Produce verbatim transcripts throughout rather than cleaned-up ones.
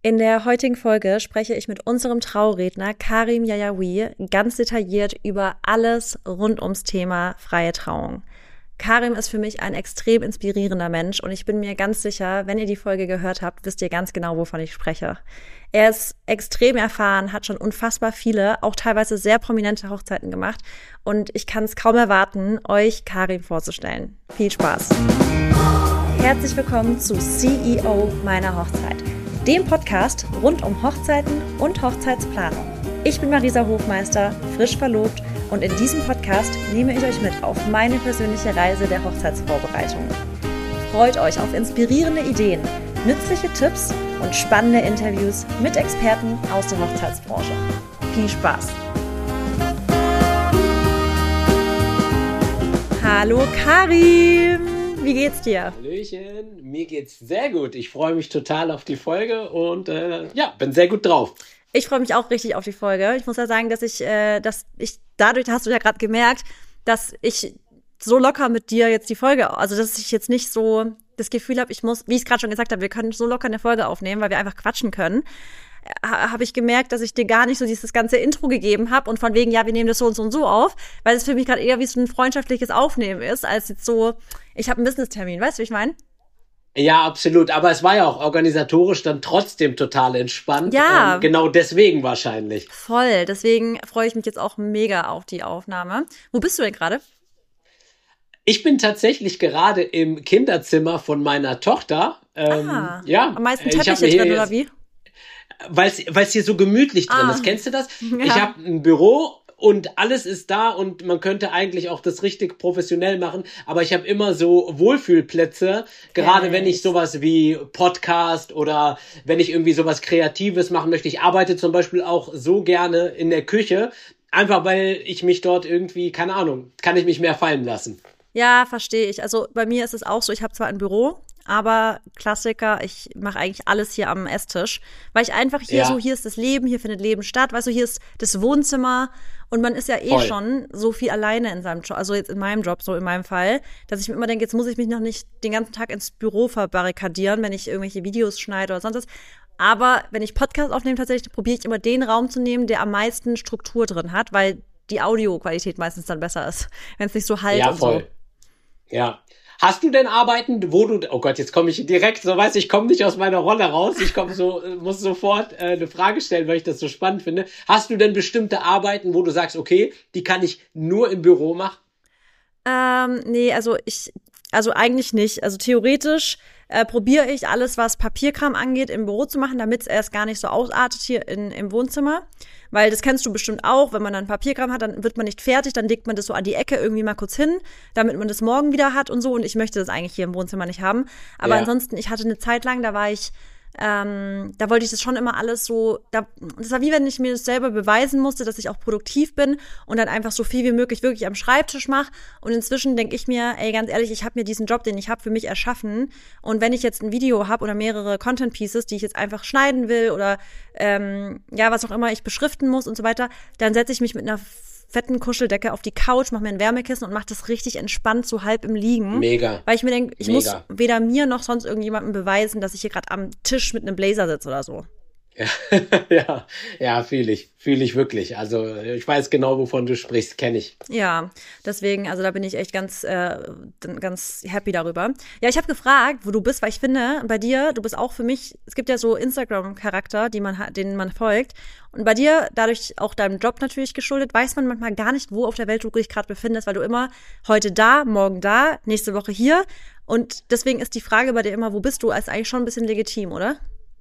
In der heutigen Folge spreche ich mit unserem Trauredner Karim Yayaoui ganz detailliert über alles rund ums Thema freie Trauung. Karim ist für mich ein extrem inspirierender Mensch und ich bin mir ganz sicher, wenn ihr die Folge gehört habt, wisst ihr ganz genau, wovon ich spreche. Er ist extrem erfahren, hat schon unfassbar viele, auch teilweise sehr prominente Hochzeiten gemacht und ich kann es kaum erwarten, euch Karim vorzustellen. Viel Spaß! Herzlich willkommen zu C E O meiner Hochzeit, dem Podcast rund um Hochzeiten und Hochzeitsplanung. Ich bin Marisa Hofmeister, frisch verlobt und in diesem Podcast nehme ich euch mit auf meine persönliche Reise der Hochzeitsvorbereitung. Freut euch auf inspirierende Ideen, nützliche Tipps und spannende Interviews mit Experten aus der Hochzeitsbranche. Viel Spaß! Hallo Karim! Wie geht's dir? Hallöchen, mir geht's sehr gut. Ich freue mich total auf die Folge und äh, ja, bin sehr gut drauf. Ich freue mich auch richtig auf die Folge. Ich muss ja sagen, dass ich, äh, dass ich, dadurch hast du ja gerade gemerkt, dass ich so locker mit dir jetzt die Folge, also dass ich jetzt nicht so das Gefühl habe, ich muss, wie ich es gerade schon gesagt habe, wir können so locker eine Folge aufnehmen, weil wir einfach quatschen können. Habe ich gemerkt, dass ich dir gar nicht so dieses ganze Intro gegeben habe und von wegen, ja, wir nehmen das so und so und so auf, weil es für mich gerade eher wie so ein freundschaftliches Aufnehmen ist, als jetzt so, ich habe einen Business-Termin, weißt du, wie ich meine? Ja, absolut, aber es war ja auch organisatorisch dann trotzdem total entspannt. Ja. Ähm, genau deswegen wahrscheinlich. Voll, deswegen freue ich mich jetzt auch mega auf die Aufnahme. Wo bist du denn gerade? Ich bin tatsächlich gerade im Kinderzimmer von meiner Tochter. Ähm, ah, ja, am meisten ich hab Teppiche mir drin, hier oder wie? Weil es hier so gemütlich drin Ah. ist. Kennst du das? Ja. Ich habe ein Büro und alles ist da und man könnte eigentlich auch das richtig professionell machen, aber ich habe immer so Wohlfühlplätze, gerade Yes. wenn ich sowas wie Podcast oder wenn ich irgendwie sowas Kreatives machen möchte. Ich arbeite zum Beispiel auch so gerne in der Küche, einfach weil ich mich dort irgendwie, keine Ahnung, kann ich mich mehr fallen lassen. Ja, verstehe ich. Also bei mir ist es auch so, ich habe zwar ein Büro, aber Klassiker, ich mache eigentlich alles hier am Esstisch, weil ich einfach hier Ja. so, hier ist das Leben, hier findet Leben statt, weißt du, hier ist das Wohnzimmer und man ist ja eh Voll. schon so viel alleine in seinem Job, also jetzt in meinem Job, so in meinem Fall, dass ich mir immer denke, jetzt muss ich mich noch nicht den ganzen Tag ins Büro verbarrikadieren, wenn ich irgendwelche Videos schneide oder sonst was. Aber wenn ich Podcast aufnehme, tatsächlich probiere ich immer den Raum zu nehmen, der am meisten Struktur drin hat, weil die Audioqualität meistens dann besser ist, wenn es nicht so halt Ja, und voll. so. Ja. Hast du denn Arbeiten, wo du, oh Gott, jetzt komme ich direkt, so weißt du, ich komme nicht aus meiner Rolle raus, ich komme so, muss sofort äh, eine Frage stellen, weil ich das so spannend finde. Hast du denn bestimmte Arbeiten, wo du sagst, okay, die kann ich nur im Büro machen? Ähm, nee, also ich, also eigentlich nicht. Also theoretisch äh, probiere ich alles, was Papierkram angeht, im Büro zu machen, damit es erst gar nicht so ausartet hier in, im Wohnzimmer. Weil das kennst du bestimmt auch, wenn man dann Papierkram hat, dann wird man nicht fertig, dann legt man das so an die Ecke irgendwie mal kurz hin, damit man das morgen wieder hat und so. Und ich möchte das eigentlich hier im Wohnzimmer nicht haben. Aber Ja. ansonsten, ich hatte eine Zeit lang, da war ich Ähm, da wollte ich das schon immer alles so, da, das war wie wenn ich mir das selber beweisen musste, dass ich auch produktiv bin und dann einfach so viel wie möglich wirklich am Schreibtisch mache. Und inzwischen denke ich mir, ey, ganz ehrlich, ich habe mir diesen Job, den ich habe, für mich erschaffen. Und wenn ich jetzt ein Video habe oder mehrere Content Pieces, die ich jetzt einfach schneiden will oder ähm, ja, was auch immer ich beschriften muss und so weiter, dann setze ich mich mit einer fetten Kuscheldecke auf die Couch, mache mir ein Wärmekissen und mache das richtig entspannt, so halb im Liegen. Mega. Weil ich mir denke, ich Mega. muss weder mir noch sonst irgendjemandem beweisen, dass ich hier gerade am Tisch mit einem Blazer sitze oder so. Ja, ja, ja, fühle ich, fühle ich wirklich. Also ich weiß genau, wovon du sprichst, kenne ich. Ja, deswegen, also da bin ich echt ganz, äh, ganz happy darüber. Ja, ich habe gefragt, wo du bist, weil ich finde, bei dir, du bist auch für mich, es gibt ja so Instagram-Charakter, die man hat, denen man folgt. Und bei dir, dadurch auch deinem Job natürlich geschuldet, weiß man manchmal gar nicht, wo auf der Welt du dich gerade befindest, weil du immer heute da, morgen da, nächste Woche hier. Und deswegen ist die Frage bei dir immer, wo bist du, als eigentlich schon ein bisschen legitim, oder?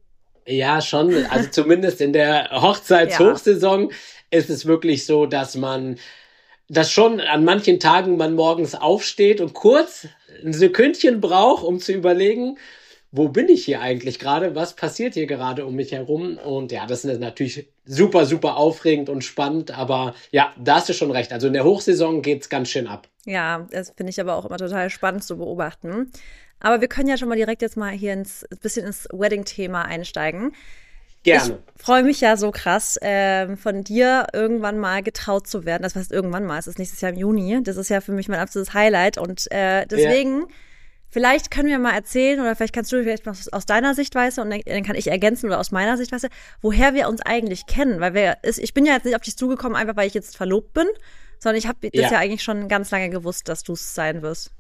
Ja, schon. Also zumindest in der Hochzeitshochsaison ist es wirklich so, dass man, dass schon an manchen Tagen man morgens aufsteht und kurz ein Sekündchen braucht, um zu überlegen, wo bin ich hier eigentlich gerade? Was passiert hier gerade um mich herum? Und ja, das ist natürlich super, super aufregend und spannend. Aber ja, da hast du schon recht. Also in der Hochsaison geht's ganz schön ab. Ja, das finde ich aber auch immer total spannend zu beobachten. Aber wir können ja schon mal direkt jetzt mal hier ins bisschen ins Wedding-Thema einsteigen. Gerne. Ich freue mich ja so krass, ähm, von dir irgendwann mal getraut zu werden. Das heißt irgendwann mal, es ist nächstes Jahr im Juni. Das ist ja für mich mein absolutes Highlight. Und äh, deswegen Vielleicht können wir mal erzählen, oder vielleicht kannst du vielleicht noch aus deiner Sichtweise und dann kann ich ergänzen oder aus meiner Sichtweise, woher wir uns eigentlich kennen. Weil wir, ich bin ja jetzt nicht auf dich zugekommen, einfach weil ich jetzt verlobt bin, sondern ich habe das ja. ja eigentlich schon ganz lange gewusst, dass du es sein wirst.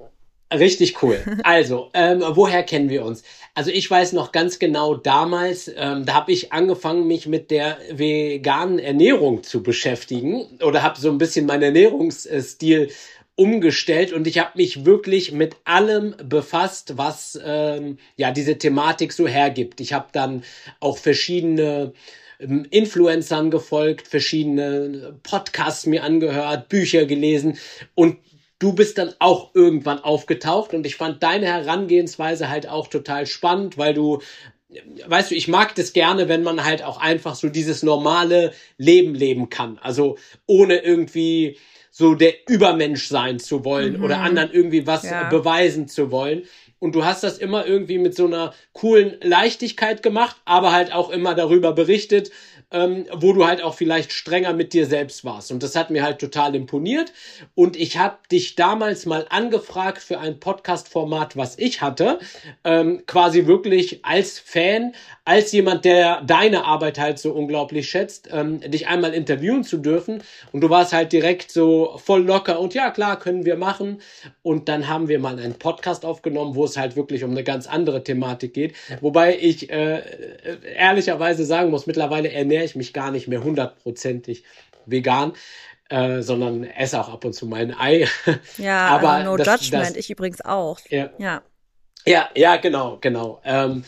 Richtig cool. Also, ähm, woher kennen wir uns? Also ich weiß noch ganz genau damals, ähm, da habe ich angefangen, mich mit der veganen Ernährung zu beschäftigen oder habe so ein bisschen meinen Ernährungsstil umgestellt und ich habe mich wirklich mit allem befasst, was ähm, ja diese Thematik so hergibt. Ich habe dann auch verschiedene ähm, Influencern gefolgt, verschiedene Podcasts mir angehört, Bücher gelesen und du bist dann auch irgendwann aufgetaucht und ich fand deine Herangehensweise halt auch total spannend, weil du, weißt du, ich mag das gerne, wenn man halt auch einfach so dieses normale Leben leben kann. Also ohne irgendwie so der Übermensch sein zu wollen mhm. oder anderen irgendwie was ja. beweisen zu wollen. Und du hast das immer irgendwie mit so einer coolen Leichtigkeit gemacht, aber halt auch immer darüber berichtet, ähm, wo du halt auch vielleicht strenger mit dir selbst warst. Und das hat mir halt total imponiert. Und ich habe dich damals mal angefragt für ein Podcast-Format, was ich hatte, ähm, quasi wirklich als Fan, als jemand, der deine Arbeit halt so unglaublich schätzt, ähm, dich einmal interviewen zu dürfen. Und du warst halt direkt so voll locker und ja, klar, können wir machen. Und dann haben wir mal einen Podcast aufgenommen, wo es halt wirklich um eine ganz andere Thematik geht. Wobei ich äh, ehrlicherweise sagen muss, mittlerweile ernähre ich mich gar nicht mehr hundertprozentig vegan, äh, sondern esse auch ab und zu mein Ei. Ja, aber also no das, judgment, das, ich übrigens auch. Ja. Ja. Ja, ja, genau, genau. Ähm,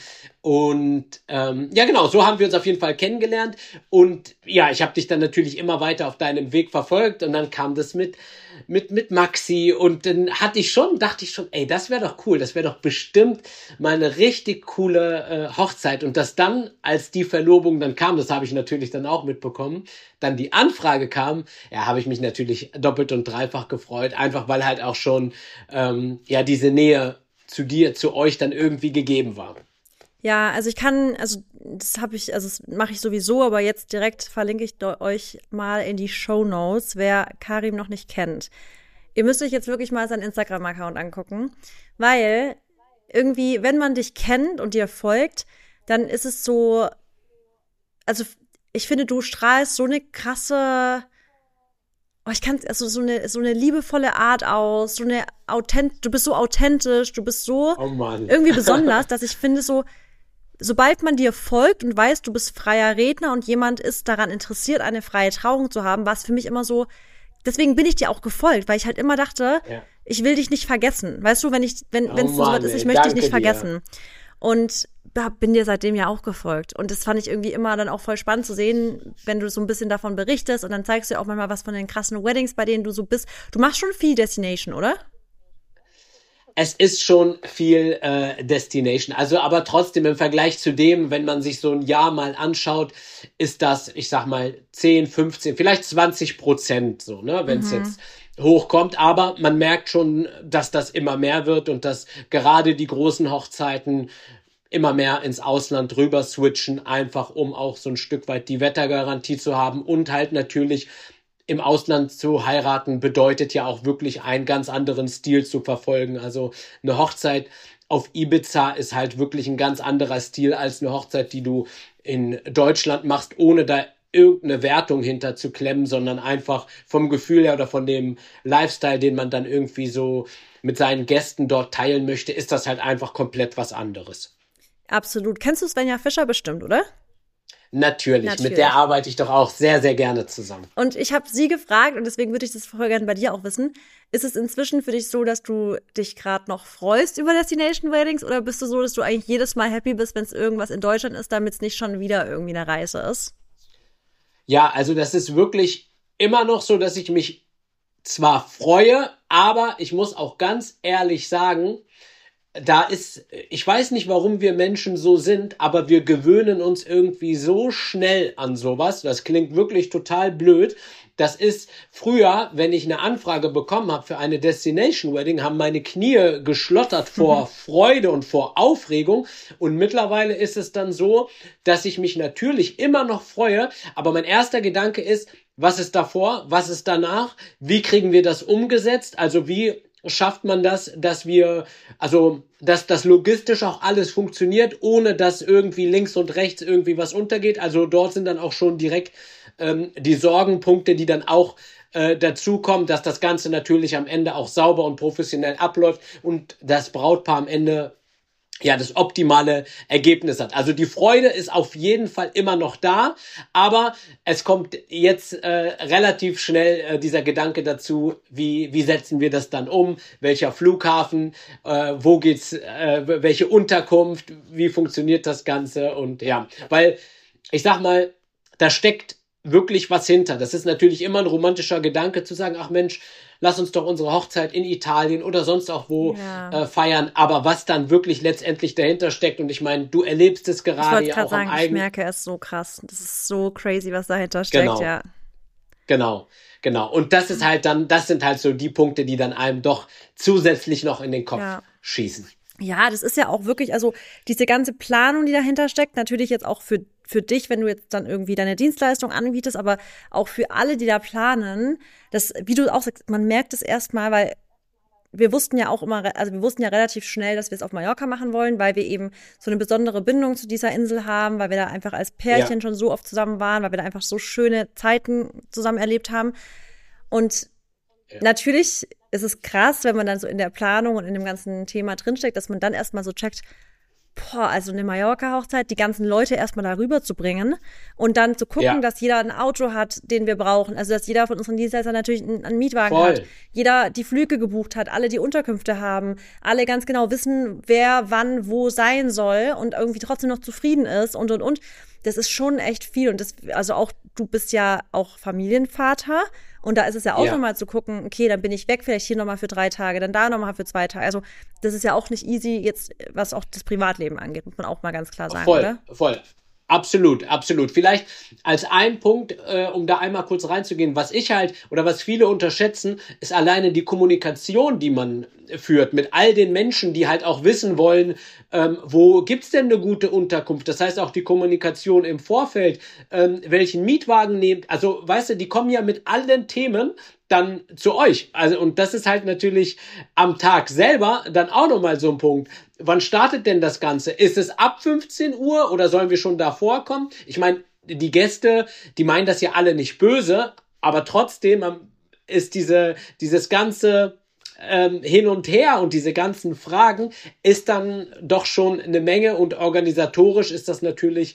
und ähm, ja, genau, so haben wir uns auf jeden Fall kennengelernt. Und ja, ich habe dich dann natürlich immer weiter auf deinem Weg verfolgt. Und dann kam das mit mit mit Maxi. Und dann hatte ich schon, dachte ich schon, ey, das wäre doch cool. Das wäre doch bestimmt mal eine richtig coole äh, Hochzeit. Und dass dann, als die Verlobung dann kam, das habe ich natürlich dann auch mitbekommen, dann die Anfrage kam, ja, habe ich mich natürlich doppelt und dreifach gefreut. Einfach, weil halt auch schon ähm, ja diese Nähe zu dir, zu euch dann irgendwie gegeben war. Ja, also ich kann, also das habe ich, also das mache ich sowieso, aber jetzt direkt verlinke ich euch mal in die Shownotes, wer Karim noch nicht kennt. Ihr müsst euch jetzt wirklich mal seinen Instagram-Account angucken, weil irgendwie, wenn man dich kennt und dir folgt, dann ist es so, also ich finde, du strahlst so eine krasse, oh, ich kann also so eine so eine liebevolle Art aus, so eine authent, du bist so authentisch, du bist so oh Mann. irgendwie besonders, dass ich finde so, sobald man dir folgt und weiß, du bist freier Redner und jemand ist daran interessiert, eine freie Trauung zu haben, war es für mich immer so, deswegen bin ich dir auch gefolgt, weil ich halt immer dachte, ja. ich will dich nicht vergessen. Weißt du, wenn ich, wenn, oh wenn es so was ist, ich möchte dich nicht dir. vergessen. Und da bin dir seitdem ja auch gefolgt. Und das fand ich irgendwie immer dann auch voll spannend zu sehen, wenn du so ein bisschen davon berichtest und dann zeigst du ja auch manchmal was von den krassen Weddings, bei denen du so bist. Du machst schon viel Destination, oder? Es ist schon viel äh, Destination. Also aber trotzdem im Vergleich zu dem, wenn man sich so ein Jahr mal anschaut, ist das, ich sag mal, zehn, fünfzehn, vielleicht zwanzig Prozent so, ne, wenn es mhm. jetzt hochkommt. Aber man merkt schon, dass das immer mehr wird und dass gerade die großen Hochzeiten immer mehr ins Ausland rüber switchen, einfach um auch so ein Stück weit die Wettergarantie zu haben und halt natürlich im Ausland zu heiraten bedeutet ja auch wirklich einen ganz anderen Stil zu verfolgen. Also eine Hochzeit auf Ibiza ist halt wirklich ein ganz anderer Stil als eine Hochzeit, die du in Deutschland machst, ohne da irgendeine Wertung hinter zu klemmen, sondern einfach vom Gefühl her oder von dem Lifestyle, den man dann irgendwie so mit seinen Gästen dort teilen möchte, ist das halt einfach komplett was anderes. Absolut. Kennst du Svenja Fischer bestimmt, oder? Natürlich. Natürlich, mit der arbeite ich doch auch sehr, sehr gerne zusammen. Und ich habe sie gefragt, und deswegen würde ich das voll gerne bei dir auch wissen, ist es inzwischen für dich so, dass du dich gerade noch freust über Destination Weddings oder bist du so, dass du eigentlich jedes Mal happy bist, wenn es irgendwas in Deutschland ist, damit es nicht schon wieder irgendwie eine Reise ist? Ja, also das ist wirklich immer noch so, dass ich mich zwar freue, aber ich muss auch ganz ehrlich sagen, da ist, ich weiß nicht, warum wir Menschen so sind, aber wir gewöhnen uns irgendwie so schnell an sowas. Das klingt wirklich total blöd. Das ist früher, wenn ich eine Anfrage bekommen habe für eine Destination Wedding, haben meine Knie geschlottert vor mhm. Freude und vor Aufregung. Und mittlerweile ist es dann so, dass ich mich natürlich immer noch freue, aber mein erster Gedanke ist, was ist davor, was ist danach, wie kriegen wir das umgesetzt, also wie schafft man das, dass wir, also dass das logistisch auch alles funktioniert, ohne dass irgendwie links und rechts irgendwie was untergeht. Also dort sind dann auch schon direkt ähm, die Sorgenpunkte, die dann auch äh, dazukommen, dass das Ganze natürlich am Ende auch sauber und professionell abläuft und das Brautpaar am Ende ja das optimale Ergebnis hat. Also die Freude ist auf jeden Fall immer noch da, aber es kommt jetzt äh, relativ schnell äh, dieser Gedanke dazu, wie wie setzen wir das dann um, welcher Flughafen, äh, wo geht's, äh, welche Unterkunft, wie funktioniert das Ganze und ja, weil ich sag mal, da steckt wirklich was hinter. Das ist natürlich immer ein romantischer Gedanke zu sagen, ach Mensch, lass uns doch unsere Hochzeit in Italien oder sonst auch wo ja. äh, feiern. Aber was dann wirklich letztendlich dahinter steckt, und ich meine, du erlebst es gerade ja auch sagen, am eigenen... Ich merke es so krass. Das ist so crazy, was dahinter steckt, genau. ja. Genau, genau. Und das ist halt dann, das sind halt so die Punkte, die dann einem doch zusätzlich noch in den Kopf ja. schießen. Ja, das ist ja auch wirklich, also diese ganze Planung, die dahinter steckt, natürlich jetzt auch für für dich, wenn du jetzt dann irgendwie deine Dienstleistung anbietest, aber auch für alle, die da planen, das, wie du auch sagst, man merkt es erstmal, weil wir wussten ja auch immer, also wir wussten ja relativ schnell, dass wir es auf Mallorca machen wollen, weil wir eben so eine besondere Bindung zu dieser Insel haben, weil wir da einfach als Pärchen ja. schon so oft zusammen waren, weil wir da einfach so schöne Zeiten zusammen erlebt haben. Und ja. natürlich ist es krass, wenn man dann so in der Planung und in dem ganzen Thema drinsteckt, dass man dann erstmal so checkt, boah, also eine Mallorca-Hochzeit, die ganzen Leute erstmal darüber zu bringen und dann zu gucken, ja. dass jeder ein Auto hat, den wir brauchen. Also, dass jeder von unseren Dienstleistern natürlich einen, einen Mietwagen Voll. hat. Jeder die Flüge gebucht hat, alle die Unterkünfte haben, alle ganz genau wissen, wer wann wo sein soll und irgendwie trotzdem noch zufrieden ist und, und, und. Das ist schon echt viel. Und das, also auch, du bist ja auch Familienvater. Und da ist es ja auch ja. nochmal zu gucken, okay, dann bin ich weg, vielleicht hier nochmal für drei Tage, dann da nochmal für zwei Tage. Also das ist ja auch nicht easy jetzt, was auch das Privatleben angeht, muss man auch mal ganz klar sagen, voll, oder? Voll, absolut, absolut. Vielleicht als ein Punkt, äh, um da einmal kurz reinzugehen, was ich halt, oder was viele unterschätzen, ist alleine die Kommunikation, die man führt mit all den Menschen, die halt auch wissen wollen, ähm, wo gibt's denn eine gute Unterkunft? Das heißt auch die Kommunikation im Vorfeld, ähm, welchen Mietwagen nehmt. Also, weißt du, die kommen ja mit allen Themen dann zu euch. Also, und das ist halt natürlich am Tag selber dann auch nochmal so ein Punkt. Wann startet denn das Ganze? Ist es ab fünfzehn Uhr oder sollen wir schon davor kommen? Ich meine, die Gäste, die meinen das ja alle nicht böse, aber trotzdem ist diese, dieses ganze ähm, Hin und Her und diese ganzen Fragen ist dann doch schon eine Menge und organisatorisch ist das natürlich,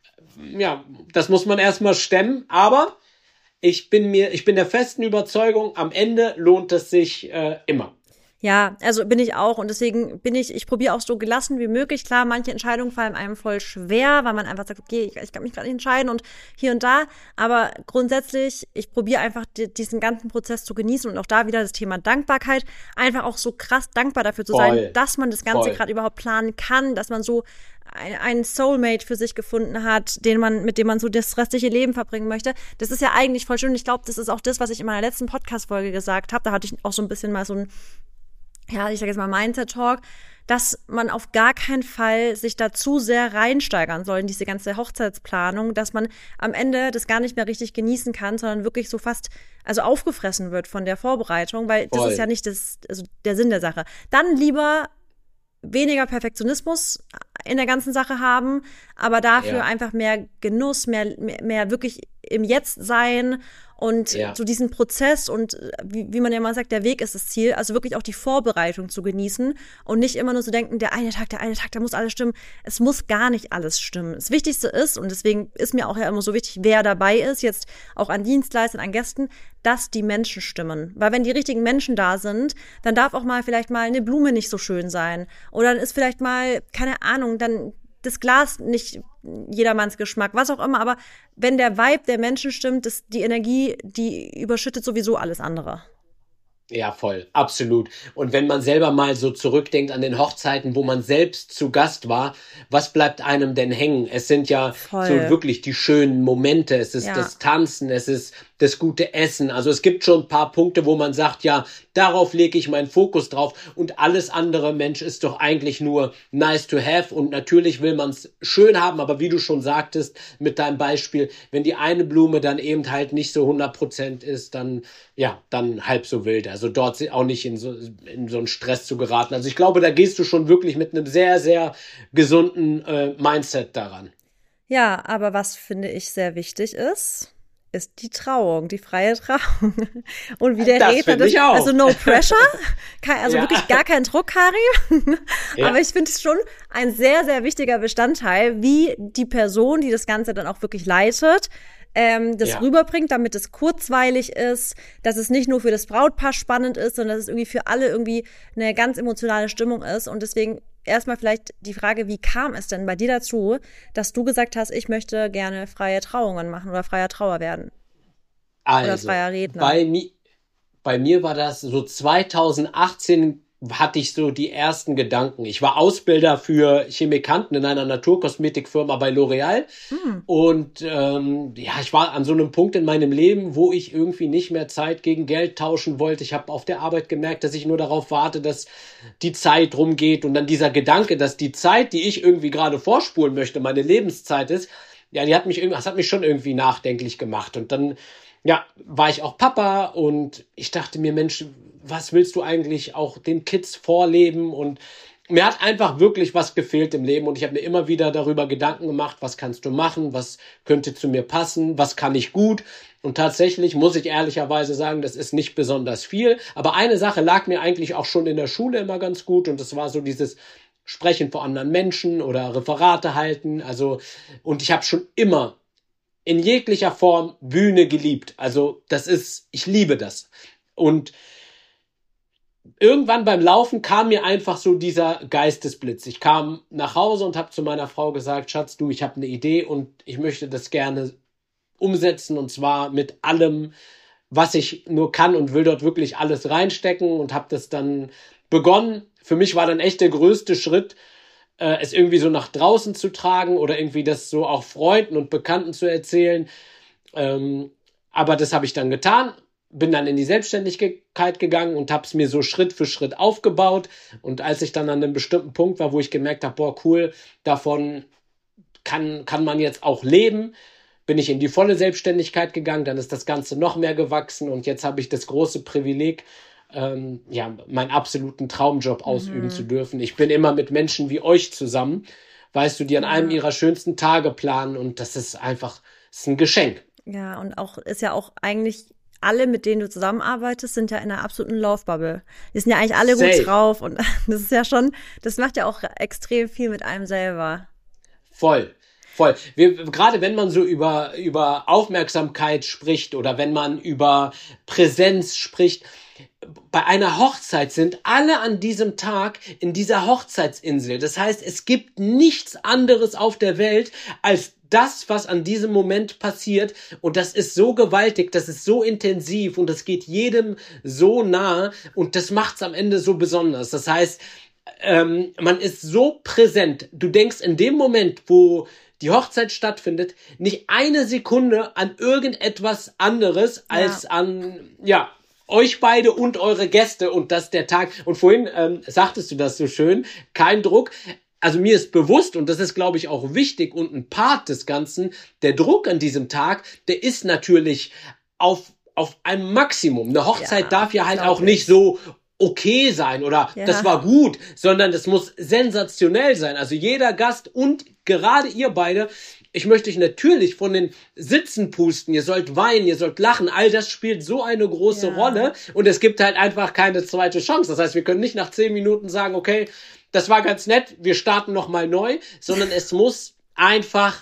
ja, das muss man erstmal stemmen, aber ich bin mir, ich bin der festen Überzeugung, am Ende lohnt es sich äh, immer. Ja, also bin ich auch und deswegen bin ich, ich probiere auch so gelassen wie möglich. Klar, manche Entscheidungen fallen einem voll schwer, weil man einfach sagt, okay, ich, ich kann mich gerade nicht entscheiden und hier und da. Aber grundsätzlich, ich probiere einfach die, diesen ganzen Prozess zu genießen und auch da wieder das Thema Dankbarkeit. Einfach auch so krass dankbar dafür zu voll. sein, dass man das Ganze gerade überhaupt planen kann, dass man so einen Soulmate für sich gefunden hat, den man, mit dem man so das restliche Leben verbringen möchte. Das ist ja eigentlich voll schön. Ich glaube, das ist auch das, was ich in meiner letzten Podcast-Folge gesagt habe. Da hatte ich auch so ein bisschen mal so ein ja, ich sage jetzt mal Mindset-Talk, dass man auf gar keinen Fall sich da zu sehr reinsteigern soll in diese ganze Hochzeitsplanung, dass man am Ende das gar nicht mehr richtig genießen kann, sondern wirklich so fast also aufgefressen wird von der Vorbereitung, weil das Voll. ist ja nicht das, also der Sinn der Sache. Dann lieber weniger Perfektionismus in der ganzen Sache haben, aber dafür ja. einfach mehr Genuss, mehr, mehr, mehr wirklich im Jetzt sein und ja. so diesen Prozess und wie, wie man ja mal sagt, der Weg ist das Ziel, also wirklich auch die Vorbereitung zu genießen und nicht immer nur so denken, der eine Tag, der eine Tag, da muss alles stimmen. Es muss gar nicht alles stimmen. Das Wichtigste ist, und deswegen ist mir auch ja immer so wichtig, wer dabei ist, jetzt auch an Dienstleistern, an Gästen, dass die Menschen stimmen. Weil wenn die richtigen Menschen da sind, dann darf auch mal vielleicht mal eine Blume nicht so schön sein. Oder dann ist vielleicht mal, keine Ahnung, dann das Glas nicht jedermanns Geschmack, was auch immer. Aber wenn der Vibe der Menschen stimmt, das, die Energie, die überschüttet sowieso alles andere. Ja, voll, absolut. Und wenn man selber mal so zurückdenkt an den Hochzeiten, wo man selbst zu Gast war, was bleibt einem denn hängen? Es sind ja voll. so wirklich die schönen Momente. Es ist ja. das Tanzen, es ist das gute Essen. Also es gibt schon ein paar Punkte, wo man sagt, ja, darauf lege ich meinen Fokus drauf und alles andere, Mensch, ist doch eigentlich nur nice to have und natürlich will man es schön haben, aber wie du schon sagtest mit deinem Beispiel, wenn die eine Blume dann eben halt nicht so hundert Prozent ist, dann, ja, dann halb so wild. Also dort auch nicht in so, in so einen Stress zu geraten. Also ich glaube, da gehst du schon wirklich mit einem sehr, sehr gesunden äh, Mindset daran. Ja, aber was finde ich sehr wichtig ist, ist die Trauung, die freie Trauung. Und wie der Das Redner, finde ich auch. also no pressure, kein, also Ja. wirklich gar kein Druck, Karim. Ja. Aber ich finde es schon ein sehr, sehr wichtiger Bestandteil, wie die Person, die das Ganze dann auch wirklich leitet, ähm, das Ja. rüberbringt, damit es kurzweilig ist, dass es nicht nur für das Brautpaar spannend ist, sondern dass es irgendwie für alle irgendwie eine ganz emotionale Stimmung ist. Und deswegen erstmal vielleicht die Frage, wie kam es denn bei dir dazu, dass du gesagt hast, ich möchte gerne freie Trauungen machen oder freier Trauer werden? Oder Also, freier Redner? bei, mi bei mir war das so zweitausendachtzehn hatte ich so die ersten Gedanken. Ich war Ausbilder für Chemikanten in einer Naturkosmetikfirma bei L'Oreal. Hm. Und ähm, ja, ich war an so einem Punkt in meinem Leben, wo ich irgendwie nicht mehr Zeit gegen Geld tauschen wollte. Ich habe auf der Arbeit gemerkt, dass ich nur darauf warte, dass die Zeit rumgeht. Und dann dieser Gedanke, dass die Zeit, die ich irgendwie gerade vorspulen möchte, meine Lebenszeit ist, ja, die hat mich irgendwie, das hat mich schon irgendwie nachdenklich gemacht. Und dann, ja, war ich auch Papa und ich dachte mir, Mensch, was willst du eigentlich auch den Kids vorleben? Und mir hat einfach wirklich was gefehlt im Leben und ich habe mir immer wieder darüber Gedanken gemacht, was kannst du machen, was könnte zu mir passen, was kann ich gut? Und tatsächlich muss ich ehrlicherweise sagen, das ist nicht besonders viel, aber eine Sache lag mir eigentlich auch schon in der Schule immer ganz gut und das war so dieses Sprechen vor anderen Menschen oder Referate halten, also und ich habe schon immer in jeglicher Form Bühne geliebt. Also das ist, ich liebe das. Und irgendwann beim Laufen kam mir einfach so dieser Geistesblitz. Ich kam nach Hause und habe zu meiner Frau gesagt, Schatz, du, ich habe eine Idee und ich möchte das gerne umsetzen und zwar mit allem, was ich nur kann und will dort wirklich alles reinstecken und habe das dann begonnen. Für mich war dann echt der größte Schritt, äh, es irgendwie so nach draußen zu tragen oder irgendwie das so auch Freunden und Bekannten zu erzählen. Ähm, aber das habe ich dann getan. Bin dann in die Selbstständigkeit gegangen und habe es mir so Schritt für Schritt aufgebaut. Und als ich dann an einem bestimmten Punkt war, wo ich gemerkt habe, boah, cool, davon kann, kann man jetzt auch leben, bin ich in die volle Selbstständigkeit gegangen. Dann ist das Ganze noch mehr gewachsen und jetzt habe ich das große Privileg, ähm, ja, meinen absoluten Traumjob ausüben Mhm. zu dürfen. Ich bin immer mit Menschen wie euch zusammen, weißt du, die an Ja. einem ihrer schönsten Tage planen und das ist einfach, das ist ein Geschenk. Ja, und auch ist ja auch eigentlich alle, mit denen du zusammenarbeitest, sind ja in einer absoluten Love-Bubble. Die sind ja eigentlich alle Safe. gut drauf und das ist ja schon, das macht ja auch extrem viel mit einem selber. Voll, voll. Wir, gerade wenn man so über, über Aufmerksamkeit spricht oder wenn man über Präsenz spricht, bei einer Hochzeit sind alle an diesem Tag in dieser Hochzeitsinsel. Das heißt, es gibt nichts anderes auf der Welt als das, was an diesem Moment passiert. Und das ist so gewaltig, das ist so intensiv und das geht jedem so nah und das macht's am Ende so besonders. Das heißt, ähm, man ist so präsent. Du denkst in dem Moment, wo die Hochzeit stattfindet, nicht eine Sekunde an irgendetwas anderes als Ja. an, ja, euch beide und eure Gäste und das der Tag. Und vorhin ähm, sagtest du das so schön, kein Druck. Also mir ist bewusst, und das ist, glaube ich, auch wichtig und ein Part des Ganzen, der Druck an diesem Tag, der ist natürlich auf, auf einem Maximum. Eine Hochzeit Ja, darf ja halt glaub auch nicht ich. so okay sein oder Ja. das war gut, sondern das muss sensationell sein. Also jeder Gast und gerade ihr beide, ich möchte euch natürlich von den Sitzen pusten, ihr sollt weinen, ihr sollt lachen, all das spielt so eine große Ja. Rolle und es gibt halt einfach keine zweite Chance. Das heißt, wir können nicht nach zehn Minuten sagen, okay, das war ganz nett, wir starten nochmal neu, sondern es muss einfach,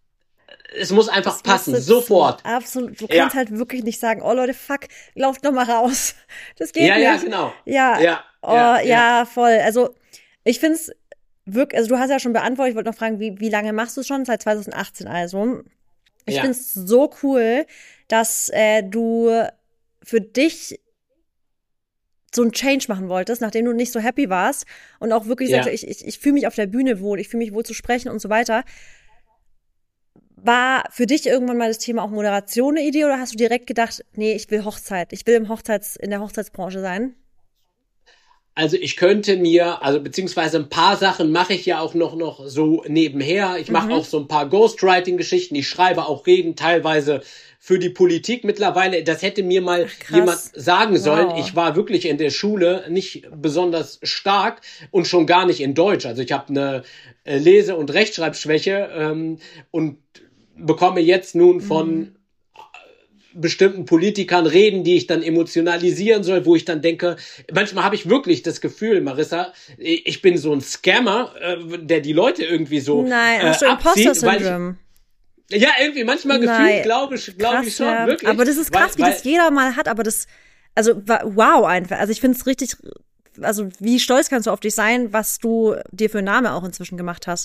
es muss einfach Das passen, muss sitzen. sofort. Absolut. Du Ja. kannst halt wirklich nicht sagen, oh Leute, fuck, lauft noch mal raus. Das geht Ja, nicht. ja, genau. Ja, Ja, oh, ja, ja, ja. voll. Also ich finde es wirklich, also du hast ja schon beantwortet, ich wollte noch fragen, wie, wie lange machst du es schon? Seit zwanzig achtzehn also. Ich Ja. finde es so cool, dass äh, du für dich so einen Change machen wolltest, nachdem du nicht so happy warst und auch wirklich Ja. sagst, ich, ich, ich fühle mich auf der Bühne wohl, ich fühle mich wohl zu sprechen und so weiter. War für dich irgendwann mal das Thema auch Moderation eine Idee oder hast du direkt gedacht, nee, ich will Hochzeit, ich will im Hochzeits, in der Hochzeitsbranche sein? Also ich könnte mir, also beziehungsweise ein paar Sachen mache ich ja auch noch noch so nebenher. Ich mache Mhm. auch so ein paar Ghostwriting-Geschichten. Ich schreibe auch Reden, teilweise für die Politik mittlerweile. Das hätte mir mal Ach, jemand sagen sollen. Wow. Ich war wirklich in der Schule nicht besonders stark und schon gar nicht in Deutsch. Also ich habe eine äh, Lese- und Rechtschreibschwäche ähm, und bekomme jetzt nun von Mhm. bestimmten Politikern reden, die ich dann emotionalisieren soll, wo ich dann denke, manchmal habe ich wirklich das Gefühl, Marissa, ich bin so ein Scammer, äh, der die Leute irgendwie so Nein, äh, hast du abzieht, weil Imposter-Syndrom? ich, ja, irgendwie manchmal Nein, gefühlt, glaube ich, glaube krass, ich schon, ja. wirklich. Aber das ist krass, weil, wie weil, das jeder mal hat, aber das, also wa- wow einfach. Also ich finde es richtig, also wie stolz kannst du auf dich sein, was du dir für einen Namen auch inzwischen gemacht hast?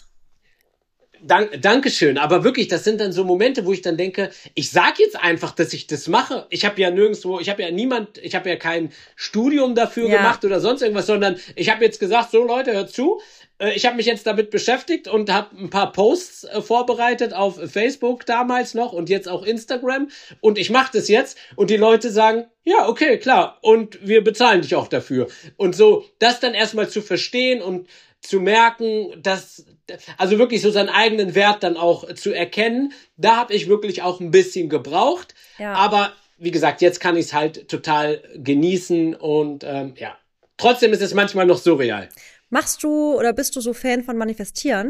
Dank, Dankeschön, aber wirklich, das sind dann so Momente, wo ich dann denke, ich sag jetzt einfach, dass ich das mache. Ich habe ja nirgendwo, ich habe ja niemand, ich habe ja kein Studium dafür Ja. gemacht oder sonst irgendwas, sondern ich habe jetzt gesagt, so Leute, hört zu. Äh, Ich habe mich jetzt damit beschäftigt und habe ein paar Posts äh, vorbereitet auf Facebook damals noch und jetzt auch Instagram und ich mache das jetzt und die Leute sagen, ja, okay, klar und wir bezahlen dich auch dafür. Und so, das dann erstmal zu verstehen und zu merken, dass, also wirklich so seinen eigenen Wert dann auch zu erkennen, da habe ich wirklich auch ein bisschen gebraucht. Ja. Aber wie gesagt, jetzt kann ich es halt total genießen und ähm, ja, trotzdem ist es manchmal noch surreal. Machst du oder bist du so Fan von Manifestieren?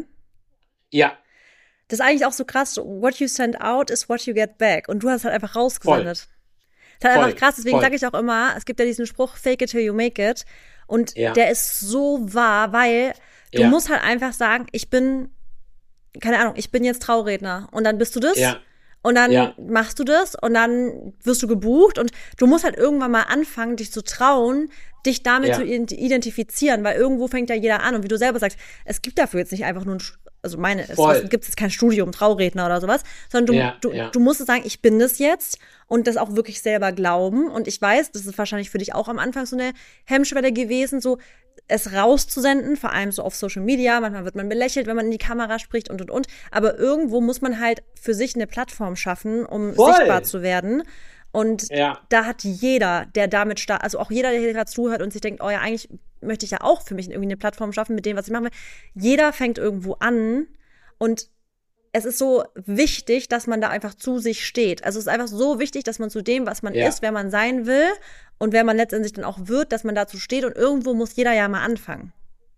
Ja, Das ist eigentlich auch so krass. What you send out is what you get back. Und du hast halt einfach rausgesendet. Das ist halt Voll, einfach krass. Deswegen voll. sage ich auch immer, es gibt ja diesen Spruch, fake it till you make it. Und Ja. der ist so wahr, weil du Ja. musst halt einfach sagen, ich bin, keine Ahnung, ich bin jetzt Trauredner. Und dann bist du das. Ja. Und dann Ja. machst du das und dann wirst du gebucht und du musst halt irgendwann mal anfangen, dich zu trauen, dich damit Ja. zu ident- identifizieren, weil irgendwo fängt ja jeder an und wie du selber sagst, es gibt dafür jetzt nicht einfach nur ein, Sch- also meine, es Voll. gibt jetzt kein Studium, Trauredner oder sowas, sondern du, Ja, du, ja. du musst sagen, ich bin das jetzt und das auch wirklich selber glauben und ich weiß, das ist wahrscheinlich für dich auch am Anfang so eine Hemmschwelle gewesen, so es rauszusenden, vor allem so auf Social Media. Manchmal wird man belächelt, wenn man in die Kamera spricht und, und, und. Aber irgendwo muss man halt für sich eine Plattform schaffen, um Voll. sichtbar zu werden. Und Ja. da hat jeder, der damit startet, also auch jeder, der hier gerade zuhört und sich denkt, oh ja, eigentlich möchte ich ja auch für mich irgendwie eine Plattform schaffen mit dem, was ich mache. Jeder fängt irgendwo an und es ist so wichtig, dass man da einfach zu sich steht. Also es ist einfach so wichtig, dass man zu dem, was man Ja. ist, wer man sein will und wer man letztendlich dann auch wird, dass man dazu steht und irgendwo muss jeder ja mal anfangen.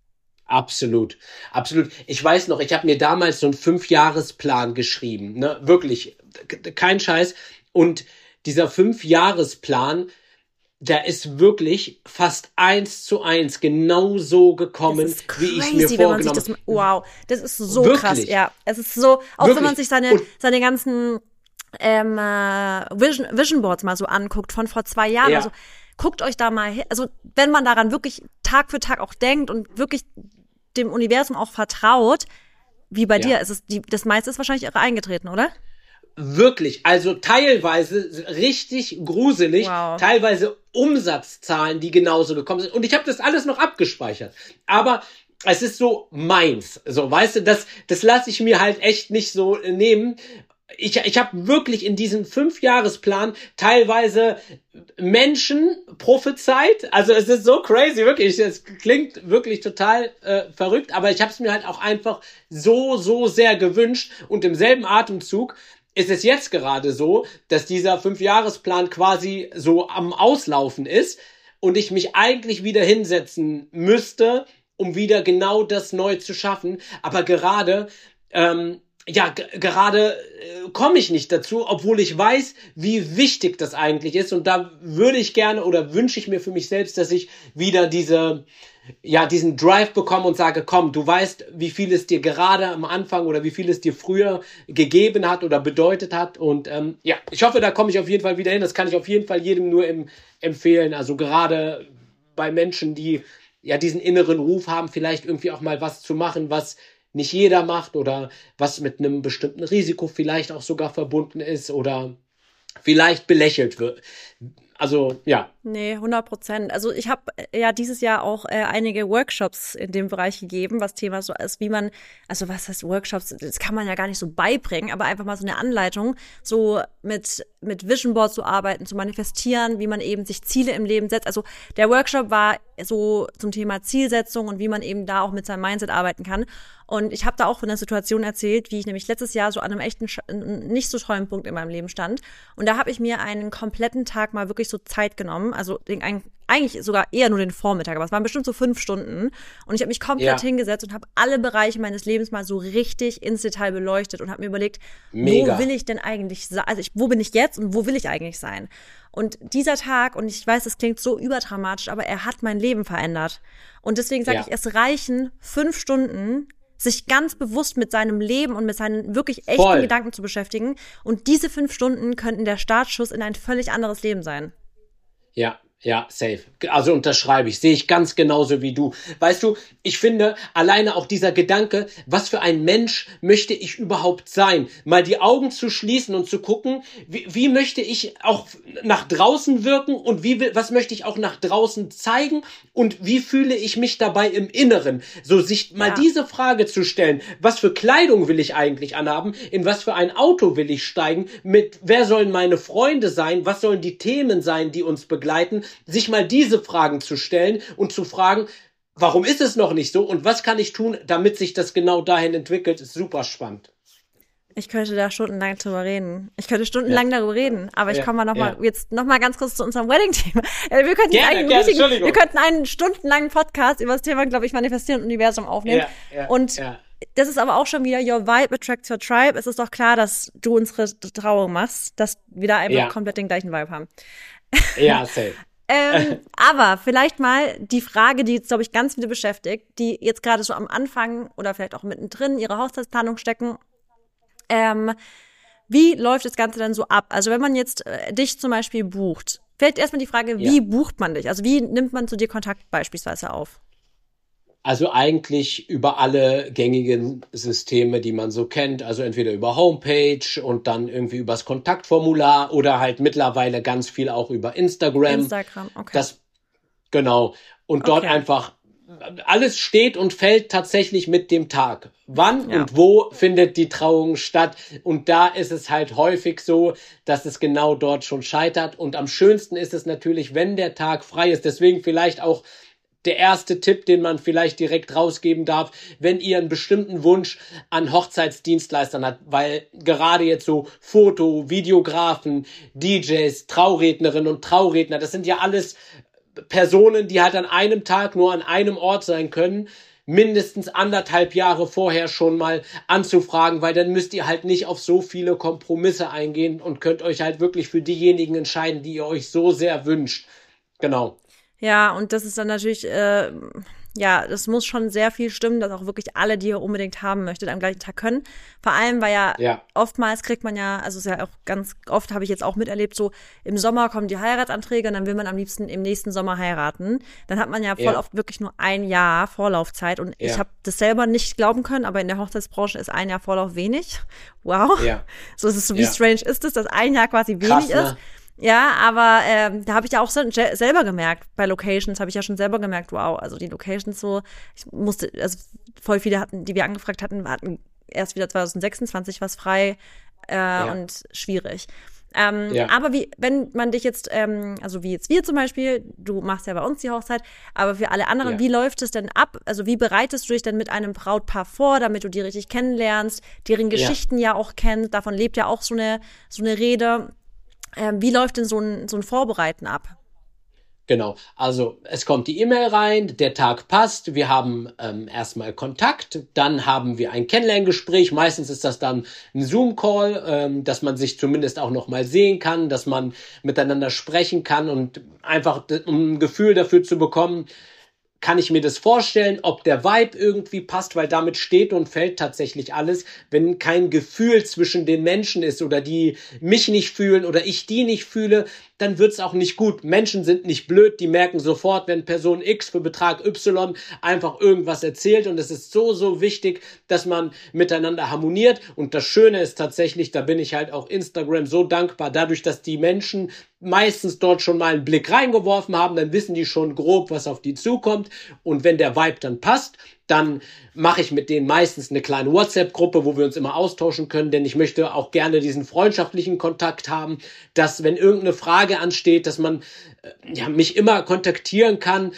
Absolut, absolut. Ich weiß noch, ich habe mir damals so einen Fünfjahresplan geschrieben, ne, wirklich, k- kein Scheiß. Und dieser Fünfjahresplan, der ist wirklich fast eins zu eins genau so gekommen, Das ist wie ich crazy, mir wenn man sich vorgenommen das, habe. wow, das ist so Wirklich. krass, ja. Es ist so, auch wenn man Wirklich. sich seine, Und- seine ganzen ähm, äh, Vision, Vision Boards mal so anguckt von vor zwei Jahren, Ja. also guckt euch da mal hin, also wenn man daran wirklich Tag für Tag auch denkt und wirklich dem Universum auch vertraut, wie bei Ja. dir, ist es die, das meiste ist wahrscheinlich irre eingetreten, oder? Wirklich, also teilweise richtig gruselig, Wow. teilweise Umsatzzahlen, die genauso gekommen sind. Und ich habe das alles noch abgespeichert. Aber es ist so meins. So, weißt du, das, das lasse ich mir halt echt nicht so nehmen. Ich, ich habe wirklich in diesem Fünfjahresplan teilweise Menschen prophezeit. Also es ist so crazy, wirklich. Es klingt wirklich total äh, verrückt, aber ich habe es mir halt auch einfach so, so sehr gewünscht. Und im selben Atemzug ist es jetzt gerade so, dass dieser Fünfjahresplan quasi so am Auslaufen ist und ich mich eigentlich wieder hinsetzen müsste, um wieder genau das neu zu schaffen. Aber gerade ähm, ja, g- gerade äh, komme ich nicht dazu, obwohl ich weiß, wie wichtig das eigentlich ist. Und da würde ich gerne oder wünsche ich mir für mich selbst, dass ich wieder diese, ja, diesen Drive bekomme und sage, komm, du weißt, wie viel es dir gerade am Anfang oder wie viel es dir früher gegeben hat oder bedeutet hat. Und ähm, ja, ich hoffe, da komme ich auf jeden Fall wieder hin. Das kann ich auf jeden Fall jedem nur em- empfehlen. Also gerade bei Menschen, die ja diesen inneren Ruf haben, vielleicht irgendwie auch mal was zu machen, was nicht jeder macht oder was mit einem bestimmten Risiko vielleicht auch sogar verbunden ist oder vielleicht belächelt wird. Also ja, Nee, hundert Prozent. Also ich habe ja dieses Jahr auch äh, einige Workshops in dem Bereich gegeben, was Thema so ist, wie man, also was heißt Workshops, das kann man ja gar nicht so beibringen, aber einfach mal so eine Anleitung, so mit mit Vision Board zu arbeiten, zu manifestieren, wie man eben sich Ziele im Leben setzt. Also der Workshop war so zum Thema Zielsetzung und wie man eben da auch mit seinem Mindset arbeiten kann. Und ich habe da auch von einer Situation erzählt, wie ich nämlich letztes Jahr so an einem echten, nicht so tollen Punkt in meinem Leben stand. Und da habe ich mir einen kompletten Tag mal wirklich so Zeit genommen, also den, eigentlich sogar eher nur den Vormittag, aber es waren bestimmt so fünf Stunden. Und ich habe mich komplett ja. hingesetzt und habe alle Bereiche meines Lebens mal so richtig ins Detail beleuchtet und habe mir überlegt, Mega. wo will ich denn eigentlich sein? Also ich, wo bin ich jetzt und wo will ich eigentlich sein? Und dieser Tag, und ich weiß, es klingt so überdramatisch, aber er hat mein Leben verändert. Und deswegen sage ja. ich, es reichen fünf Stunden, sich ganz bewusst mit seinem Leben und mit seinen wirklich echten Voll. Gedanken zu beschäftigen. Und diese fünf Stunden könnten der Startschuss in ein völlig anderes Leben sein. Ja. Ja, safe. Also unterschreibe ich, sehe ich ganz genauso wie du. Weißt du, ich finde alleine auch dieser Gedanke, was für ein Mensch möchte ich überhaupt sein? Mal die Augen zu schließen und zu gucken, wie, wie möchte ich auch nach draußen wirken und wie, was möchte ich auch nach draußen zeigen und wie fühle ich mich dabei im Inneren? So sich mal ja. diese Frage zu stellen, was für Kleidung will ich eigentlich anhaben? In was für ein Auto will ich steigen? Mit wer sollen meine Freunde sein? Was sollen die Themen sein, die uns begleiten? Sich mal diese Fragen zu stellen und zu fragen, warum ist es noch nicht so und was kann ich tun, damit sich das genau dahin entwickelt, ist super spannend. Ich könnte da stundenlang drüber reden. Ich könnte stundenlang ja. darüber reden, aber ich ja. komme mal noch ja. mal jetzt noch mal ganz kurz zu unserem Wedding-Thema. Wir könnten gerne, einen gerne, richtigen, wir könnten einen stundenlangen Podcast über das Thema, glaube ich, Manifestieren und Universum aufnehmen. Ja, ja, und ja. das ist aber auch schon wieder Your Vibe attracts your tribe. Es ist doch klar, dass du unsere Trauung machst, dass wir da einfach ja. komplett den gleichen Vibe haben. Ja, safe. ähm, aber vielleicht mal die Frage, die jetzt, glaube ich, ganz viele beschäftigt, die jetzt gerade so am Anfang oder vielleicht auch mittendrin ihre Hochzeitsplanung stecken. Ähm, wie läuft das Ganze denn so ab? Also wenn man jetzt äh, dich zum Beispiel bucht, vielleicht erstmal die Frage, wie ja. bucht man dich? Also wie nimmt man zu dir Kontakt beispielsweise auf? Also eigentlich über alle gängigen Systeme, die man so kennt. Also entweder über Homepage und dann irgendwie übers Kontaktformular oder halt mittlerweile ganz viel auch über Instagram. Instagram, okay. Das, genau. Und dort okay. einfach, alles steht und fällt tatsächlich mit dem Tag. Wann ja. und wo findet die Trauung statt? Und da ist es halt häufig so, dass es genau dort schon scheitert. Und am schönsten ist es natürlich, wenn der Tag frei ist. Deswegen vielleicht auch der erste Tipp, den man vielleicht direkt rausgeben darf, wenn ihr einen bestimmten Wunsch an Hochzeitsdienstleistern habt, weil gerade jetzt so Foto, Videografen, D Js, Traurednerinnen und Trauredner, das sind ja alles Personen, die halt an einem Tag nur an einem Ort sein können, mindestens anderthalb Jahre vorher schon mal anzufragen, weil dann müsst ihr halt nicht auf so viele Kompromisse eingehen und könnt euch halt wirklich für diejenigen entscheiden, die ihr euch so sehr wünscht. Genau. Ja, und das ist dann natürlich, äh, ja, das muss schon sehr viel stimmen, dass auch wirklich alle, die ihr unbedingt haben möchtet, am gleichen Tag können. Vor allem, weil ja, ja. oftmals kriegt man ja, also es ist ja auch ganz oft, habe ich jetzt auch miterlebt, so im Sommer kommen die Heiratsanträge und dann will man am liebsten im nächsten Sommer heiraten. Dann hat man ja voll ja. oft wirklich nur ein Jahr Vorlaufzeit und ja. ich habe das selber nicht glauben können, aber in der Hochzeitsbranche ist ein Jahr Vorlauf wenig. Wow. Ja. So ist es so, wie ja. strange ist es, dass ein Jahr quasi wenig Krass, ne? ist. Ja, aber ähm, da habe ich ja auch selber gemerkt, bei Locations habe ich ja schon selber gemerkt, wow, also die Locations so, ich musste, also voll viele hatten, die wir angefragt hatten, hatten erst wieder zwanzig sechsundzwanzig was frei äh, ja. und schwierig. Ähm, ja. Aber wie, wenn man dich jetzt, ähm, also wie jetzt wir zum Beispiel, du machst ja bei uns die Hochzeit, aber für alle anderen, ja. wie läuft es denn ab? Also wie bereitest du dich denn mit einem Brautpaar vor, damit du die richtig kennenlernst, deren Geschichten ja, ja auch kennst, davon lebt ja auch so eine, so eine Rede. Ähm, wie läuft denn so ein, so ein Vorbereiten ab? Genau, also es kommt die E-Mail rein, der Tag passt, wir haben ähm, erstmal Kontakt, dann haben wir ein Kennenlerngespräch, meistens ist das dann ein Zoom-Call, ähm, dass man sich zumindest auch nochmal sehen kann, dass man miteinander sprechen kann und einfach um ein Gefühl dafür zu bekommen, kann ich mir das vorstellen, ob der Vibe irgendwie passt, weil damit steht und fällt tatsächlich alles. Wenn kein Gefühl zwischen den Menschen ist oder die mich nicht fühlen oder ich die nicht fühle, dann wird's auch nicht gut. Menschen sind nicht blöd, die merken sofort, wenn Person X für Betrag Y einfach irgendwas erzählt, und es ist so, so wichtig, dass man miteinander harmoniert. Und das Schöne ist tatsächlich, da bin ich halt auch Instagram so dankbar, dadurch, dass die Menschen meistens dort schon mal einen Blick reingeworfen haben, dann wissen die schon grob, was auf die zukommt, und wenn der Vibe dann passt, dann mache ich mit denen meistens eine kleine WhatsApp-Gruppe, wo wir uns immer austauschen können, denn ich möchte auch gerne diesen freundschaftlichen Kontakt haben, dass, wenn irgendeine Frage ansteht, dass man äh, ja, mich immer kontaktieren kann.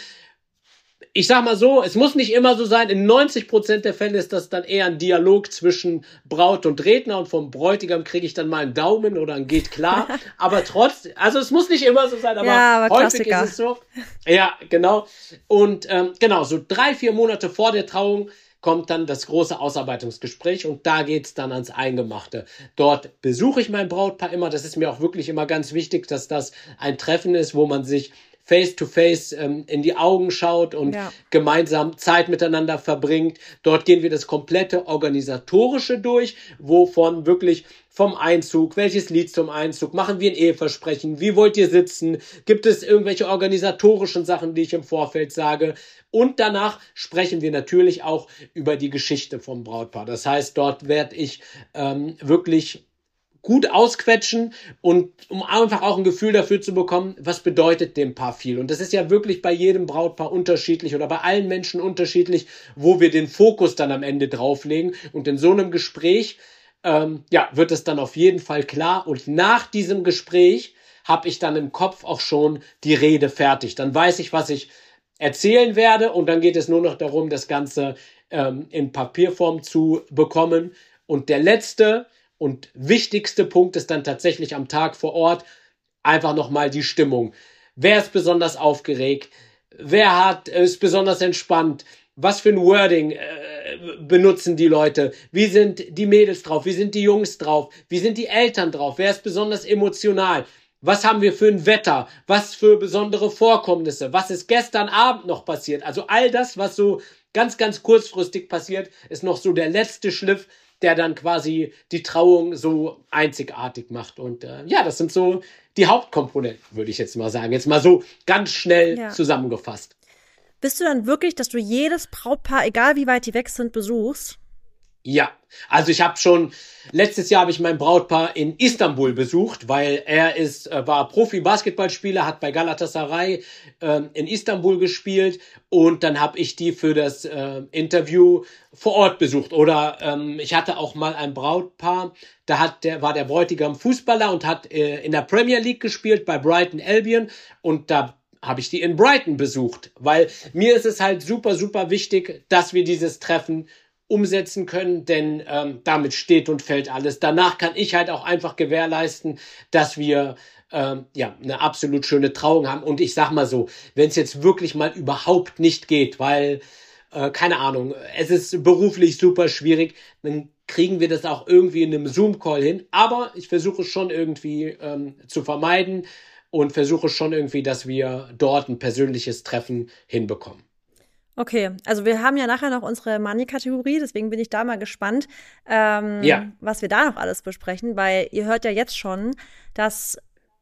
Ich sag mal so, es muss nicht immer so sein, in neunzig Prozent der Fälle ist das dann eher ein Dialog zwischen Braut und Redner, und vom Bräutigam kriege ich dann mal einen Daumen oder ein geht klar, aber trotzdem, also es muss nicht immer so sein, aber, ja, aber häufig Klassiker. ist es so. Ja, genau. Und ähm, genau, so drei, vier Monate vor der Trauung kommt dann das große Ausarbeitungsgespräch, und da geht's dann ans Eingemachte. Dort besuche ich mein Brautpaar immer, das ist mir auch wirklich immer ganz wichtig, dass das ein Treffen ist, wo man sich face-to-face ähm, in die Augen schaut und ja. gemeinsam Zeit miteinander verbringt. Dort gehen wir das komplette Organisatorische durch, wovon wirklich vom Einzug, welches Lied zum Einzug, machen wir ein Eheversprechen, wie wollt ihr sitzen, gibt es irgendwelche organisatorischen Sachen, die ich im Vorfeld sage, und danach sprechen wir natürlich auch über die Geschichte vom Brautpaar. Das heißt, dort werde ich ähm, wirklich gut ausquetschen, und um einfach auch ein Gefühl dafür zu bekommen, was bedeutet dem Paar viel. Und das ist ja wirklich bei jedem Brautpaar unterschiedlich oder bei allen Menschen unterschiedlich, wo wir den Fokus dann am Ende drauflegen. Und in so einem Gespräch ähm, ja, wird es dann auf jeden Fall klar. Und nach diesem Gespräch habe ich dann im Kopf auch schon die Rede fertig. Dann weiß ich, was ich erzählen werde, und dann geht es nur noch darum, das Ganze ähm, in Papierform zu bekommen. Und der letzte und wichtigste Punkt ist dann tatsächlich am Tag vor Ort einfach nochmal die Stimmung. Wer ist besonders aufgeregt? Wer hat, ist besonders entspannt? Was für ein Wording äh, benutzen die Leute? Wie sind die Mädels drauf? Wie sind die Jungs drauf? Wie sind die Eltern drauf? Wer ist besonders emotional? Was haben wir für ein Wetter? Was für besondere Vorkommnisse? Was ist gestern Abend noch passiert? Also all das, was so ganz, ganz kurzfristig passiert, ist noch so der letzte Schliff, der dann quasi die Trauung so einzigartig macht. Und äh, ja, das sind so die Hauptkomponenten, würde ich jetzt mal sagen. Jetzt mal so ganz schnell ja. zusammengefasst. Bist du dann wirklich, dass du jedes Brautpaar, egal wie weit die weg sind, besuchst? Ja, also ich habe schon, letztes Jahr habe ich mein Brautpaar in Istanbul besucht, weil er ist, war Profi-Basketballspieler, hat bei Galatasaray äh, in Istanbul gespielt, und dann habe ich die für das äh, Interview vor Ort besucht. Oder ähm, ich hatte auch mal ein Brautpaar, da hat der war der Bräutigam Fußballer und hat äh, in der Premier League gespielt bei Brighton Albion, und da habe ich die in Brighton besucht, weil mir ist es halt super, super wichtig, dass wir dieses Treffen umsetzen können, denn ähm, damit steht und fällt alles. Danach kann ich halt auch einfach gewährleisten, dass wir ähm, ja eine absolut schöne Trauung haben. Und ich sag mal so, wenn es jetzt wirklich mal überhaupt nicht geht, weil, äh, keine Ahnung, es ist beruflich super schwierig, dann kriegen wir das auch irgendwie in einem Zoom-Call hin. Aber ich versuche schon irgendwie ähm, zu vermeiden und versuche schon irgendwie, dass wir dort ein persönliches Treffen hinbekommen. Okay, also wir haben ja nachher noch unsere Money-Kategorie, deswegen bin ich da mal gespannt, ähm, ja. was wir da noch alles besprechen, weil ihr hört ja jetzt schon, dass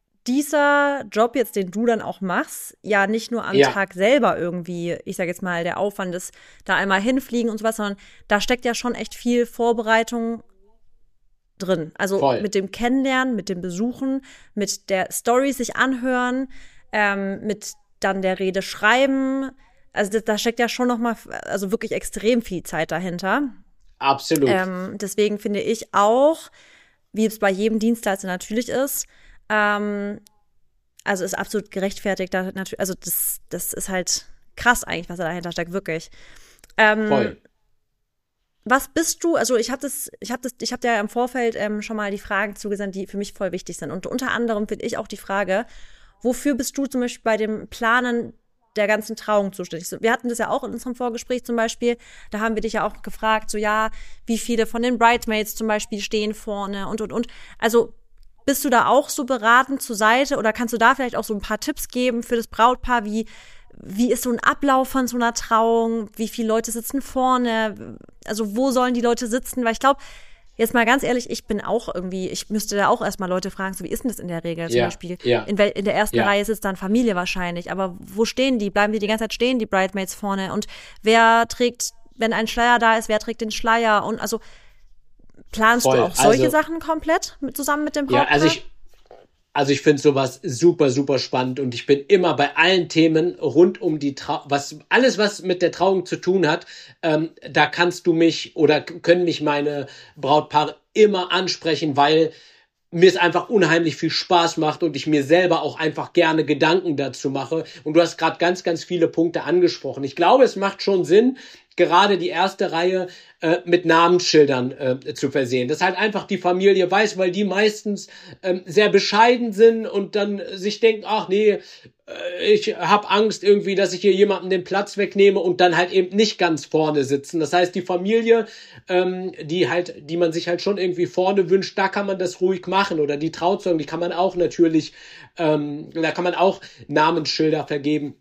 dieser Job jetzt, den du dann auch machst, ja nicht nur am ja. Tag selber irgendwie, ich sag jetzt mal, der Aufwand ist, da einmal hinfliegen und sowas, sondern da steckt ja schon echt viel Vorbereitung drin. Also Voll. Mit dem Kennenlernen, mit dem Besuchen, mit der Story sich anhören, ähm, mit dann der Rede schreiben. Also da steckt ja schon noch mal, also wirklich extrem viel Zeit dahinter. Absolut. Ähm, deswegen finde ich auch, wie es bei jedem Dienstleister natürlich ist, ähm, also ist absolut gerechtfertigt. Da natürlich, also das, das ist halt krass eigentlich, was da dahinter steckt, wirklich. Ähm, Voll. Was bist du? Also ich habe das, ich habe das, ich habe dir ja im Vorfeld ähm, schon mal die Fragen zugesandt, die für mich voll wichtig sind. Und unter anderem finde ich auch die Frage, wofür bist du zum Beispiel bei dem Planen der ganzen Trauung zuständig? Wir hatten das ja auch in unserem Vorgespräch zum Beispiel, da haben wir dich ja auch gefragt, so ja, wie viele von den Bridesmaids zum Beispiel stehen vorne und, und, und. Also bist du da auch so beratend zur Seite oder kannst du da vielleicht auch so ein paar Tipps geben für das Brautpaar, wie, wie ist so ein Ablauf von so einer Trauung? Wie viele Leute sitzen vorne? Also wo sollen die Leute sitzen? Weil ich glaube, jetzt mal ganz ehrlich, ich bin auch irgendwie, ich müsste da auch erstmal Leute fragen, so wie ist denn das in der Regel? Zum Ja, Beispiel, ja, in, wel- in der ersten ja. Reihe sitzt dann Familie wahrscheinlich, aber wo stehen die? Bleiben die die ganze Zeit stehen, die Bridesmaids vorne? Und wer trägt, wenn ein Schleier da ist, wer trägt den Schleier? Und also planst Voll. du auch solche Also, Sachen komplett mit, zusammen mit dem ja, Brautpaar? also ich, Also ich finde sowas super, super spannend und ich bin immer bei allen Themen rund um die Trauung, was alles, was mit der Trauung zu tun hat, ähm, da kannst du mich oder können mich meine Brautpaare immer ansprechen, weil mir es einfach unheimlich viel Spaß macht und ich mir selber auch einfach gerne Gedanken dazu mache. Und du hast gerade ganz, ganz viele Punkte angesprochen. Ich glaube, es macht schon Sinn, gerade die erste Reihe äh, mit Namensschildern äh, zu versehen. Dass halt einfach die Familie weiß, weil die meistens ähm, sehr bescheiden sind und dann sich denken, ach nee, äh, ich habe Angst irgendwie, dass ich hier jemanden den Platz wegnehme und dann halt eben nicht ganz vorne sitzen. Das heißt, die Familie, ähm, die halt, die man sich halt schon irgendwie vorne wünscht, da kann man das ruhig machen. Oder die Trauzeugen, die kann man auch natürlich, ähm, da kann man auch Namensschilder vergeben.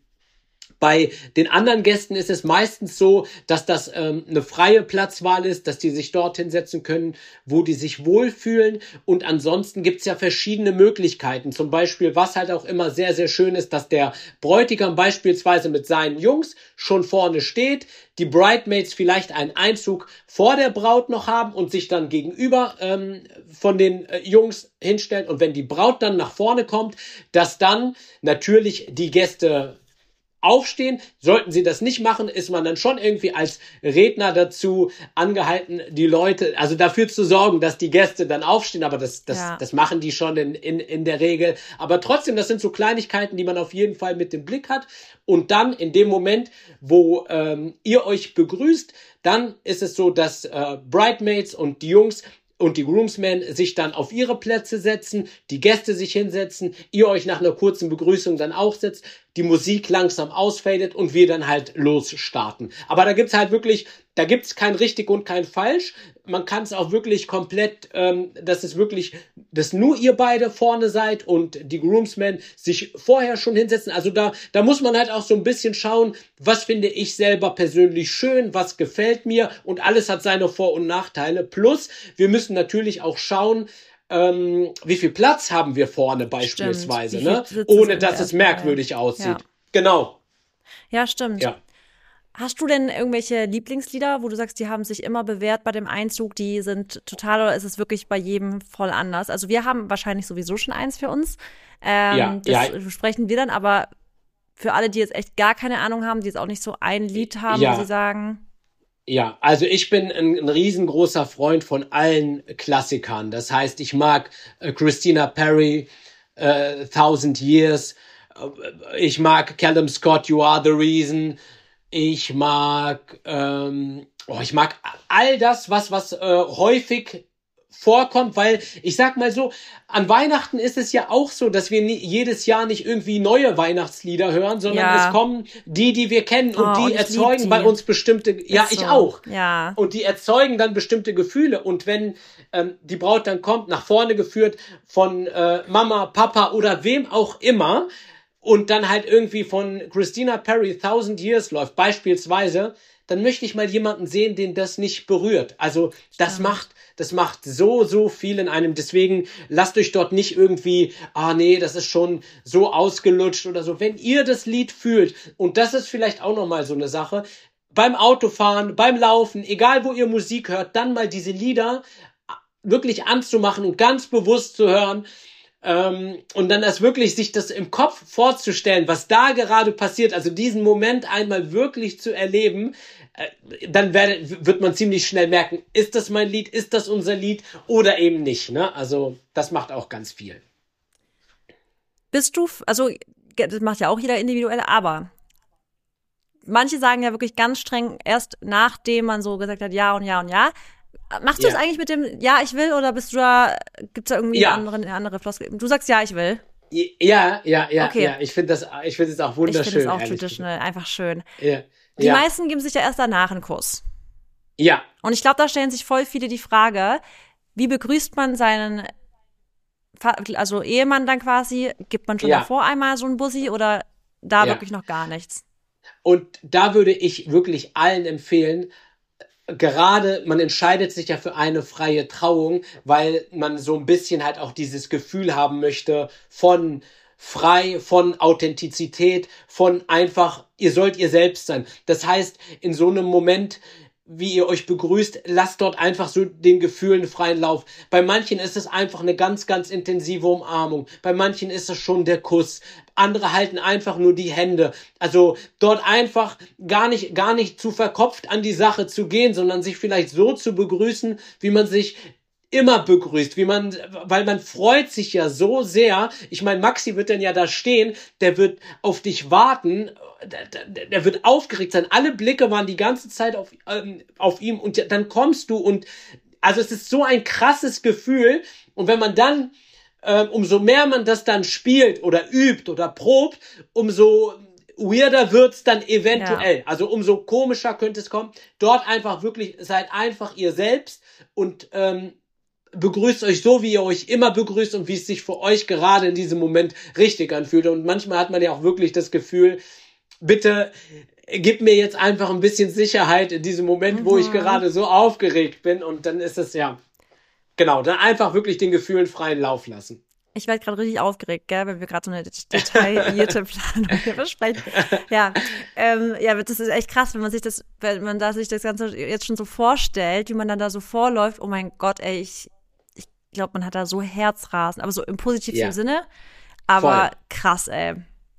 Bei den anderen Gästen ist es meistens so, dass das ähm, eine freie Platzwahl ist, dass die sich dorthin setzen können, wo die sich wohlfühlen. Und ansonsten gibt's ja verschiedene Möglichkeiten. Zum Beispiel, was halt auch immer sehr, sehr schön ist, dass der Bräutigam beispielsweise mit seinen Jungs schon vorne steht, die Bridesmaids vielleicht einen Einzug vor der Braut noch haben und sich dann gegenüber ähm, von den äh, Jungs hinstellen. Und wenn die Braut dann nach vorne kommt, dass dann natürlich die Gäste aufstehen. Sollten sie das nicht machen, ist man dann schon irgendwie als Redner dazu angehalten, die Leute, also dafür zu sorgen, dass die Gäste dann aufstehen, aber das, das, Ja. das machen die schon in, in, in der Regel. Aber trotzdem, das sind so Kleinigkeiten, die man auf jeden Fall mit dem Blick hat. Und dann in dem Moment, wo ähm, ihr euch begrüßt, dann ist es so, dass äh, Bridesmaids und die Jungs und die Groomsmen sich dann auf ihre Plätze setzen, die Gäste sich hinsetzen, ihr euch nach einer kurzen Begrüßung dann auch setzt, die Musik langsam ausfadet und wir dann halt losstarten. Aber da gibt's halt wirklich, da gibt's kein richtig und kein falsch. Man kann es auch wirklich komplett, ähm, dass es wirklich, dass nur ihr beide vorne seid und die Groomsmen sich vorher schon hinsetzen. Also da, da muss man halt auch so ein bisschen schauen, was finde ich selber persönlich schön, was gefällt mir und alles hat seine Vor- und Nachteile. Plus, wir müssen natürlich auch schauen, ähm, wie viel Platz haben wir vorne beispielsweise, Stimmt. ne? Wie viel Sitze Ohne sind dass da es merkwürdig erstmal? aussieht. Ja. Genau. Ja, stimmt. Ja. Hast du denn irgendwelche Lieblingslieder, wo du sagst, die haben sich immer bewährt bei dem Einzug, die sind total, oder ist es wirklich bei jedem voll anders? Also wir haben wahrscheinlich sowieso schon eins für uns. Ähm, Ja, das ja. besprechen wir dann, aber für alle, die jetzt echt gar keine Ahnung haben, die jetzt auch nicht so ein Lied haben, Ja. wo sie sagen, Ja, also ich bin ein, ein riesengroßer Freund von allen Klassikern. Das heißt, ich mag äh, Christina Perri, äh, Thousand Years. Äh, ich mag Callum Scott, You Are the Reason. Ich mag, ähm, oh, ich mag all das, was was äh, häufig vorkommt, weil ich sag mal so, an Weihnachten ist es ja auch so, dass wir nie, jedes Jahr nicht irgendwie neue Weihnachtslieder hören, sondern Ja. es kommen die, die wir kennen und Oh, die und ich erzeugen lieb die. bei uns bestimmte, ja, ist ich so. auch. Ja. Und die erzeugen dann bestimmte Gefühle. Und wenn ähm, die Braut dann kommt, nach vorne geführt von äh, Mama, Papa oder wem auch immer, und dann halt irgendwie von Christina Perri Thousand Years läuft, beispielsweise, dann möchte ich mal jemanden sehen, den das nicht berührt. Also das Stimmt. macht, das macht so, so viel in einem. Deswegen lasst euch dort nicht irgendwie, ah nee, das ist schon so ausgelutscht oder so. Wenn ihr das Lied fühlt, und das ist vielleicht auch nochmal so eine Sache, beim Autofahren, beim Laufen, egal wo ihr Musik hört, dann mal diese Lieder wirklich anzumachen und ganz bewusst zu hören, ähm, und dann das wirklich sich das im Kopf vorzustellen, was da gerade passiert, also diesen Moment einmal wirklich zu erleben, äh, dann werde, wird man ziemlich schnell merken, ist das mein Lied, ist das unser Lied oder eben nicht, ne? Also das macht auch ganz viel. Bist du, f- also das macht ja auch jeder individuell, aber manche sagen ja wirklich ganz streng, erst nachdem man so gesagt hat, ja und ja und ja. Machst du es Ja. eigentlich mit dem Ja, ich will, oder bist du da, gibt's da irgendwie Ja. eine andere, eine andere Floskel? Du sagst Ja, ich will. Ja, ja, ja, Okay. ja. Ich finde das, ich finde es auch Ich wunderschön. finde es auch ehrlich traditional, einfach schön. gesagt. Die Ja, ja, meisten geben sich ja erst danach einen Kuss. ja. Und ich glaube, da stellen sich voll viele die Frage, wie begrüßt man seinen, Fa- also Ehemann dann quasi? Gibt man schon Ja. davor einmal so einen Bussi oder da Ja. wirklich noch gar nichts? Und da würde ich wirklich allen empfehlen, gerade, man entscheidet sich ja für eine freie Trauung, weil man so ein bisschen halt auch dieses Gefühl haben möchte von frei, von Authentizität, von einfach, ihr sollt ihr selbst sein. Das heißt, in so einem Moment, wie ihr euch begrüßt, lasst dort einfach so den Gefühlen freien Lauf. Bei manchen ist es einfach eine ganz, ganz intensive Umarmung. Bei manchen ist es schon der Kuss. Andere halten einfach nur die Hände. Also dort einfach gar nicht, gar nicht zu verkopft an die Sache zu gehen, sondern sich vielleicht so zu begrüßen, wie man sich immer begrüßt, wie man, weil man freut sich ja so sehr. Ich meine, Maxi wird dann ja da stehen, der wird auf dich warten, der, der, der wird aufgeregt sein. Alle Blicke waren die ganze Zeit auf, ähm, auf ihm und dann kommst du und, also es ist so ein krasses Gefühl und wenn man dann, ähm, umso mehr man das dann spielt oder übt oder probt, umso weirder wird's dann eventuell. Ja. Also umso komischer könnte es kommen. Dort einfach wirklich, seid einfach ihr selbst und ähm, begrüßt euch so, wie ihr euch immer begrüßt und wie es sich für euch gerade in diesem Moment richtig anfühlt. Und manchmal hat man ja auch wirklich das Gefühl, bitte gib mir jetzt einfach ein bisschen Sicherheit in diesem Moment, mhm. wo ich gerade so aufgeregt bin. Und dann ist es ja, genau, dann einfach wirklich den Gefühlen freien Lauf lassen. Ich werde gerade richtig aufgeregt, gell, wenn wir gerade so eine detaillierte Planung hier besprechen. Ja, ähm, ja, das ist echt krass, wenn man sich das, wenn man da sich das Ganze jetzt schon so vorstellt, wie man dann da so vorläuft. Oh mein Gott, ey, ich Ich glaube, man hat da so Herzrasen, aber so im positivsten ja. Sinne. Aber voll. Krass, ey.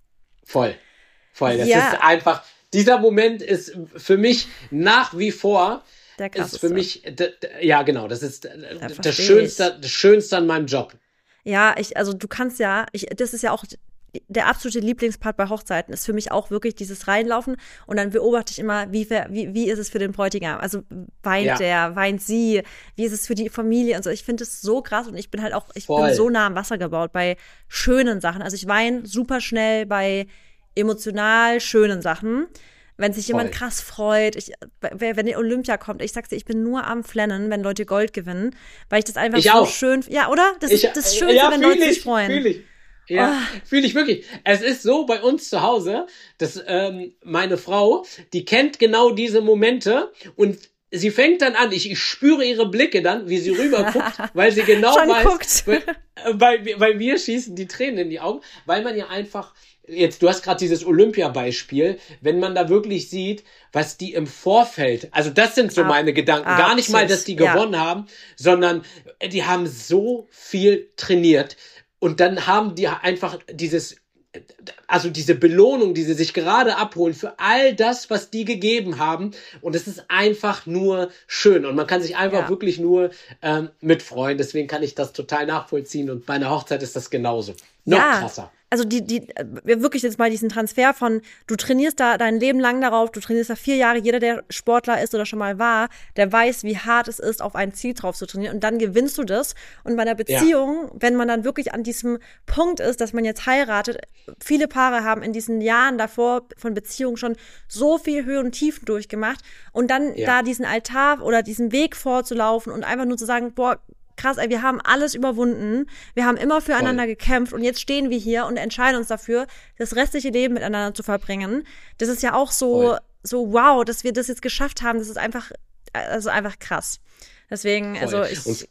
Voll. Voll. Das ja. ist einfach, dieser Moment ist für mich nach wie vor, der krasseste. Ist für mich, d- d- ja genau, das ist ja, das Schönste, das Schönste an meinem Job. Ja, ich, also du kannst ja, ich, das ist ja auch der absolute Lieblingspart bei Hochzeiten ist für mich auch wirklich dieses Reinlaufen und dann beobachte ich immer, wie, wie, wie ist es für den Bräutigam? Also weint ja. der, weint sie, wie ist es für die Familie und so. Ich finde es so krass und ich bin halt auch, ich Voll. bin so nah am Wasser gebaut bei schönen Sachen. Also ich weine super schnell bei emotional schönen Sachen. Wenn sich jemand Voll. krass freut, ich, wenn die Olympia kommt, ich sag's dir, ich bin nur am Flennen, wenn Leute Gold gewinnen, weil ich das einfach ich so auch. schön, ja, oder? Das ich, ist das Schönste, ja, wenn Leute ich, sich freuen. Fühl ich. Ja, oh. fühle ich wirklich. Es ist so bei uns zu Hause, dass ähm, meine Frau, die kennt genau diese Momente und sie fängt dann an, ich, ich spüre ihre Blicke dann, wie sie rüber guckt, weil sie genau Schon weiß, weil, weil, weil wir schießen die Tränen in die Augen, weil man ja einfach, jetzt, du hast gerade dieses Olympia-Beispiel, wenn man da wirklich sieht, was die im Vorfeld, also das sind so Ab, meine Gedanken, absolut. Gar nicht mal, dass die gewonnen ja. haben, sondern die haben so viel trainiert. Und dann haben die einfach dieses, also diese Belohnung, die sie sich gerade abholen für all das, was die gegeben haben. Und es ist einfach nur schön. Und man kann sich einfach ja. wirklich nur ähm, mitfreuen. Deswegen kann ich das total nachvollziehen. Und bei einer Hochzeit ist das genauso. Noch ja. krasser. Also die, die, wirklich jetzt mal diesen Transfer von, du trainierst da dein Leben lang darauf, du trainierst da vier Jahre, jeder, der Sportler ist oder schon mal war, der weiß, wie hart es ist, auf ein Ziel drauf zu trainieren und dann gewinnst du das. Und bei einer Beziehung, ja. wenn man dann wirklich an diesem Punkt ist, dass man jetzt heiratet, viele Paare haben in diesen Jahren davor von Beziehungen schon so viel Höhen und Tiefen durchgemacht und dann ja. da diesen Altar oder diesen Weg vorzulaufen und einfach nur zu sagen, boah, krass, ey, wir haben alles überwunden, wir haben immer füreinander Voll. gekämpft und jetzt stehen wir hier und entscheiden uns dafür, das restliche Leben miteinander zu verbringen. Das ist ja auch so, Voll. so wow, dass wir das jetzt geschafft haben, das ist einfach, also einfach krass. Deswegen, Voll. also ich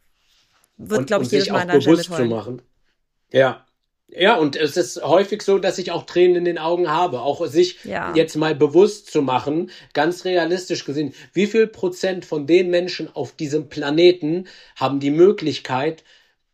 würde, glaube ich, jedes Mal an der Stelle zu machen. Ja. Ja, und es ist häufig so, dass ich auch Tränen in den Augen habe. Auch sich ja. jetzt mal bewusst zu machen, ganz realistisch gesehen, wie viel Prozent von den Menschen auf diesem Planeten haben die Möglichkeit,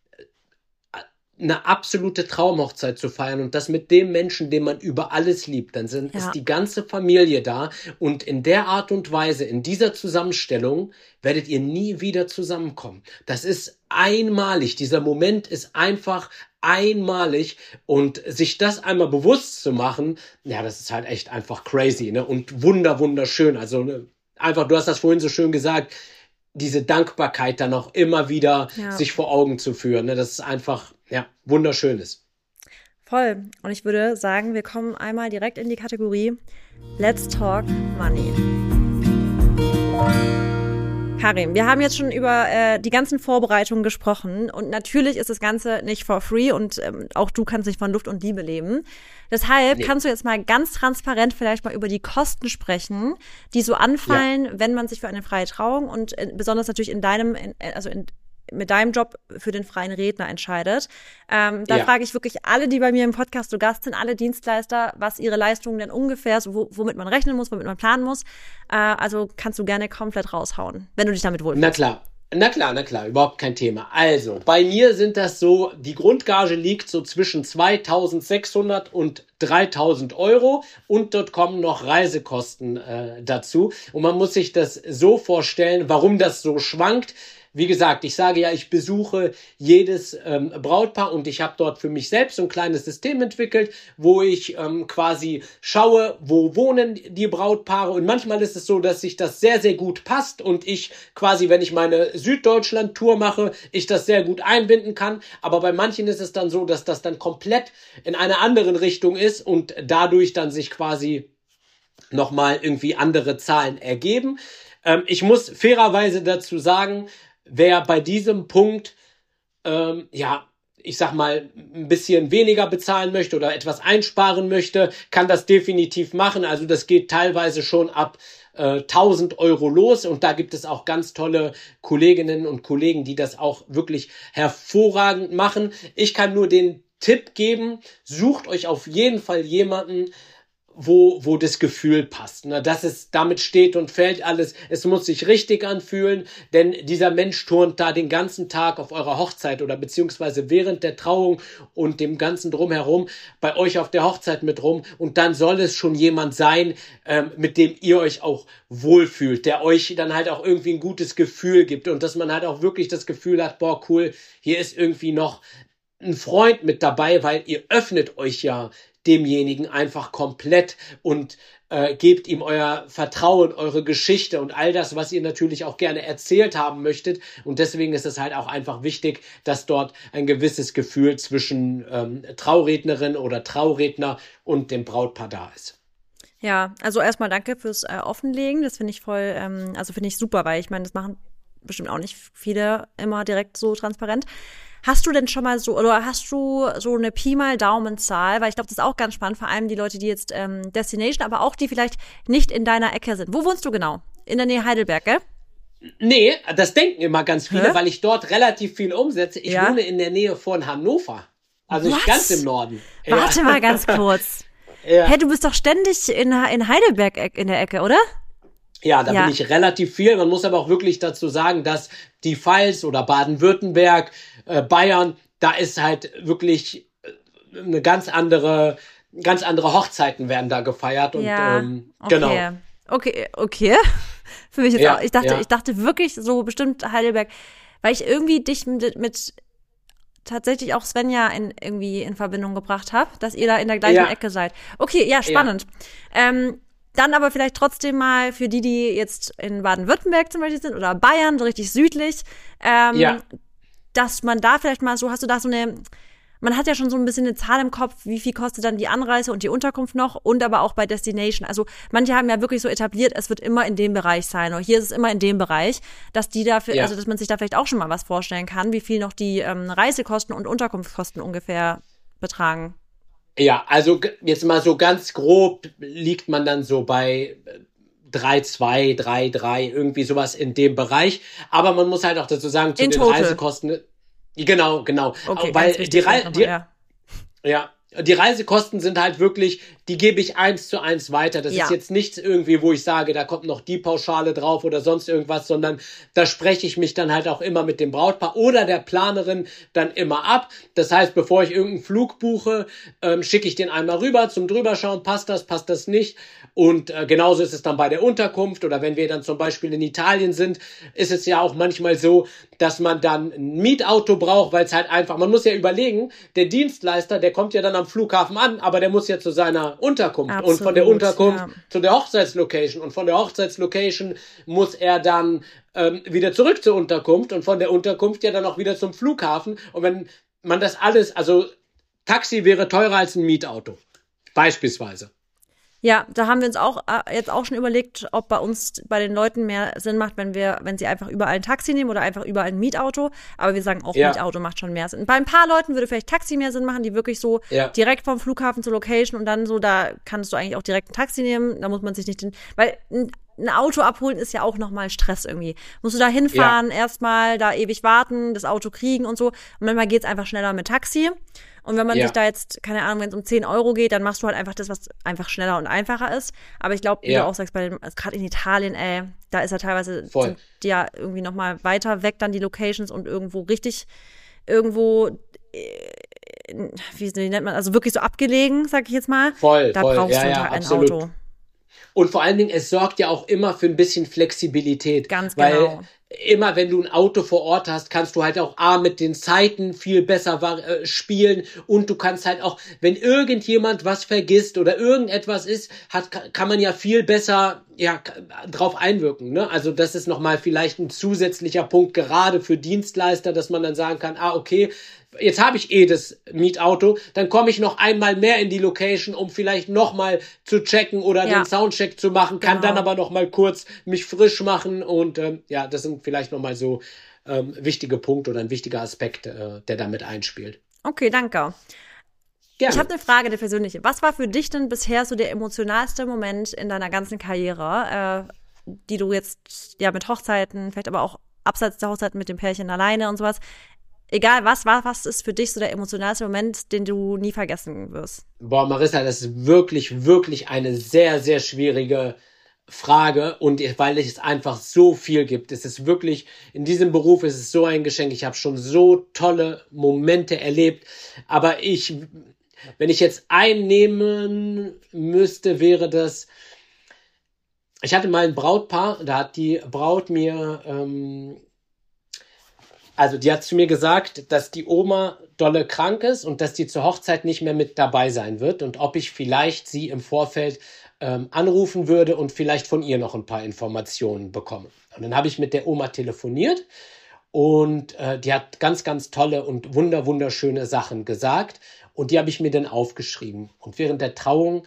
eine absolute Traumhochzeit zu feiern und das mit dem Menschen, den man über alles liebt. Dann sind, ja. ist die ganze Familie da und in der Art und Weise, in dieser Zusammenstellung werdet ihr nie wieder zusammenkommen. Das ist einmalig. Dieser Moment ist einfach einmalig und sich das einmal bewusst zu machen, ja, das ist halt echt einfach crazy, ne? Und wunder, wunderschön. Also ne? einfach, du hast das vorhin so schön gesagt, diese Dankbarkeit dann auch immer wieder ja. sich vor Augen zu führen. Ne? Das ist einfach, ja, wunderschönes. Voll. Und ich würde sagen, wir kommen einmal direkt in die Kategorie Let's Talk Money. Karim, wir haben jetzt schon über äh, die ganzen Vorbereitungen gesprochen und natürlich ist das Ganze nicht for free und ähm, auch du kannst nicht von Luft und Liebe leben. Deshalb nee. kannst du jetzt mal ganz transparent vielleicht mal über die Kosten sprechen, die so anfallen, ja. wenn man sich für eine freie Trauung und äh, besonders natürlich in deinem, in, also in mit deinem Job für den freien Redner entscheidet. Ähm, da ja. frage ich wirklich alle, die bei mir im Podcast zu Gast sind, alle Dienstleister, was ihre Leistungen denn ungefähr, so, womit man rechnen muss, womit man planen muss. Äh, also kannst du gerne komplett raushauen, wenn du dich damit wohlfühlst. Na klar. Na klar, na klar, überhaupt kein Thema. Also, bei mir sind das so, die Grundgage liegt so zwischen zweitausendsechshundert und dreitausend Euro und dort kommen noch Reisekosten äh, dazu. Und man muss sich das so vorstellen, warum das so schwankt. Wie gesagt, ich sage ja, ich besuche jedes ähm, Brautpaar und ich habe dort für mich selbst so ein kleines System entwickelt, wo ich ähm, quasi schaue, wo wohnen die Brautpaare und manchmal ist es so, dass sich das sehr, sehr gut passt und ich quasi, wenn ich meine Süddeutschland-Tour mache, ich das sehr gut einbinden kann, aber bei manchen ist es dann so, dass das dann komplett in einer anderen Richtung ist und dadurch dann sich quasi nochmal irgendwie andere Zahlen ergeben. Ähm, ich muss fairerweise dazu sagen, wer bei diesem Punkt, ähm, ja, ich sag mal, ein bisschen weniger bezahlen möchte oder etwas einsparen möchte, kann das definitiv machen. Also das geht teilweise schon ab äh, tausend Euro los und da gibt es auch ganz tolle Kolleginnen und Kollegen, die das auch wirklich hervorragend machen. Ich kann nur den Tipp geben, sucht euch auf jeden Fall jemanden, wo wo das Gefühl passt, ne, dass es damit steht und fällt alles. Es muss sich richtig anfühlen, denn dieser Mensch turnt da den ganzen Tag auf eurer Hochzeit oder beziehungsweise während der Trauung und dem ganzen Drumherum bei euch auf der Hochzeit mit rum und dann soll es schon jemand sein, ähm, mit dem ihr euch auch wohlfühlt, der euch dann halt auch irgendwie ein gutes Gefühl gibt und dass man halt auch wirklich das Gefühl hat, boah, cool, hier ist irgendwie noch ein Freund mit dabei, weil ihr öffnet euch ja demjenigen einfach komplett und äh, gebt ihm euer Vertrauen, eure Geschichte und all das, was ihr natürlich auch gerne erzählt haben möchtet. Und deswegen ist es halt auch einfach wichtig, dass dort ein gewisses Gefühl zwischen ähm, Traurednerin oder Trauredner und dem Brautpaar da ist. Ja, also erstmal danke fürs äh, Offenlegen. Das finde ich voll, ähm, also finde ich super, weil ich meine, das machen bestimmt auch nicht viele immer direkt so transparent. Hast du denn schon mal so, oder hast du so eine Pi mal Daumenzahl? Weil ich glaube, das ist auch ganz spannend, vor allem die Leute, die jetzt ähm, Destination, aber auch die vielleicht nicht in deiner Ecke sind. Wo wohnst du genau? In der Nähe Heidelberg, gell? Nee, das denken immer ganz viele, Hä? weil ich dort relativ viel umsetze. Ich Ja? wohne in der Nähe von Hannover. Also nicht Was? ganz im Norden. Warte Ja. mal ganz kurz. Ja. Hä, du bist doch ständig in, in Heidelberg in der Ecke, oder? Ja, da Ja. bin ich relativ viel. Man muss aber auch wirklich dazu sagen, dass die Pfalz oder Baden-Württemberg, äh, Bayern, da ist halt wirklich äh, eine ganz andere, ganz andere Hochzeiten werden da gefeiert und Ja, ähm, okay. genau. Okay, okay. Für mich jetzt Ja, auch. Ich dachte, ja. ich dachte wirklich so bestimmt Heidelberg, weil ich irgendwie dich mit, mit tatsächlich auch Svenja in, irgendwie in Verbindung gebracht habe, dass ihr da in der gleichen Ja. Ecke seid. Okay, ja, spannend. Ähm, dann aber vielleicht trotzdem mal für die, die jetzt in Baden-Württemberg zum Beispiel sind oder Bayern, so richtig südlich, ähm, Ja. dass man da vielleicht mal so, hast du da so eine, man hat ja schon so ein bisschen eine Zahl im Kopf, wie viel kostet dann die Anreise und die Unterkunft noch und aber auch bei Destination. Also manche haben ja wirklich so etabliert, es wird immer in dem Bereich sein oder hier ist es immer in dem Bereich, dass die dafür, Ja. also dass man sich da vielleicht auch schon mal was vorstellen kann, wie viel noch die ähm, Reisekosten und Unterkunftskosten ungefähr betragen. Ja, also g- jetzt mal so ganz grob liegt man dann so bei drei Komma zwei, drei Komma drei, irgendwie sowas in dem Bereich. Aber man muss halt auch dazu sagen, zu In den total. Reisekosten, genau, genau. Okay, Weil ganz wichtig. die, Rei vielleicht die, nochmal, ja. ja, die Reisekosten sind halt wirklich, die gebe ich eins zu eins weiter. Das Ja. ist jetzt nichts irgendwie, wo ich sage, da kommt noch die Pauschale drauf oder sonst irgendwas, sondern da spreche ich mich dann halt auch immer mit dem Brautpaar oder der Planerin dann immer ab. Das heißt, bevor ich irgendeinen Flug buche, ähm, schicke ich den einmal rüber zum Drüberschauen, passt das, passt das nicht. Und äh, genauso ist es dann bei der Unterkunft oder wenn wir dann zum Beispiel in Italien sind, ist es ja auch manchmal so, dass man dann ein Mietauto braucht, weil es halt einfach, man muss ja überlegen, der Dienstleister, der kommt ja dann am Flughafen an, aber der muss ja zu seiner Unterkunft Absolut, und von der Unterkunft ja. zu der Hochzeitslocation und von der Hochzeitslocation muss er dann ähm, wieder zurück zur Unterkunft und von der Unterkunft ja dann auch wieder zum Flughafen und wenn man das alles, also Taxi wäre teurer als ein Mietauto, beispielsweise. Ja, da haben wir uns auch äh, jetzt auch schon überlegt, ob bei uns, bei den Leuten mehr Sinn macht, wenn wir, wenn sie einfach überall ein Taxi nehmen oder einfach überall ein Mietauto. Aber wir sagen auch, Ja. Mietauto macht schon mehr Sinn. Bei ein paar Leuten würde vielleicht Taxi mehr Sinn machen, die wirklich so Ja. direkt vom Flughafen zur Location und dann so, da kannst du eigentlich auch direkt ein Taxi nehmen. Da muss man sich nicht den, weil ein, ein Auto abholen ist ja auch nochmal Stress irgendwie. Musst du da hinfahren, erstmal da ewig warten, das Auto kriegen und so. Und manchmal geht's einfach schneller mit Taxi. Und wenn man Ja. sich da jetzt, keine Ahnung, wenn es um zehn Euro geht, dann machst du halt einfach das, was einfach schneller und einfacher ist. Aber ich glaube, wie Ja. du auch sagst, bei dem, also gerade in Italien, ey, da ist ja teilweise, Voll. sind die ja irgendwie nochmal weiter weg dann die Locations und irgendwo richtig, irgendwo, äh, wie, wie nennt man, also wirklich so abgelegen, sag ich jetzt mal. Voll, Da voll. brauchst Ja, du ja, ein absolut. Auto. Und vor allen Dingen, es sorgt ja auch immer für ein bisschen Flexibilität. Ganz weil genau. Immer wenn du ein Auto vor Ort hast, kannst du halt auch A, mit den Zeiten viel besser äh, spielen und du kannst halt auch, wenn irgendjemand was vergisst oder irgendetwas ist, hat, kann man ja viel besser ja drauf einwirken. Ne? Also das ist nochmal vielleicht ein zusätzlicher Punkt, gerade für Dienstleister, dass man dann sagen kann, ah, okay, jetzt habe ich eh das Mietauto, dann komme ich noch einmal mehr in die Location, um vielleicht nochmal zu checken oder Ja. den Soundcheck zu machen, kann Genau. dann aber nochmal kurz mich frisch machen und ähm, ja, das sind vielleicht nochmal so ähm, wichtige Punkte oder ein wichtiger Aspekt, äh, der damit einspielt. Okay, danke. Gerne. Ich habe eine Frage, eine persönliche. Was war für dich denn bisher so der emotionalste Moment in deiner ganzen Karriere, äh, die du jetzt ja mit Hochzeiten, vielleicht aber auch abseits der Hochzeiten mit dem Pärchen alleine und sowas, egal was, was, was ist für dich so der emotionalste Moment, den du nie vergessen wirst? Boah, Marissa, das ist wirklich, wirklich eine sehr, sehr schwierige Frage und weil es einfach so viel gibt. Es ist wirklich, in diesem Beruf ist es so ein Geschenk. Ich habe schon so tolle Momente erlebt, aber ich, wenn ich jetzt einnehmen müsste, wäre das, ich hatte mal ein Brautpaar, da hat die Braut mir, ähm, also die hat zu mir gesagt, dass die Oma dolle krank ist und dass die zur Hochzeit nicht mehr mit dabei sein wird und ob ich vielleicht sie im Vorfeld ähm, anrufen würde und vielleicht von ihr noch ein paar Informationen bekomme. Und dann habe ich mit der Oma telefoniert und äh, die hat ganz, ganz tolle und wunder, wunderschöne Sachen gesagt und die habe ich mir dann aufgeschrieben. Und während der Trauung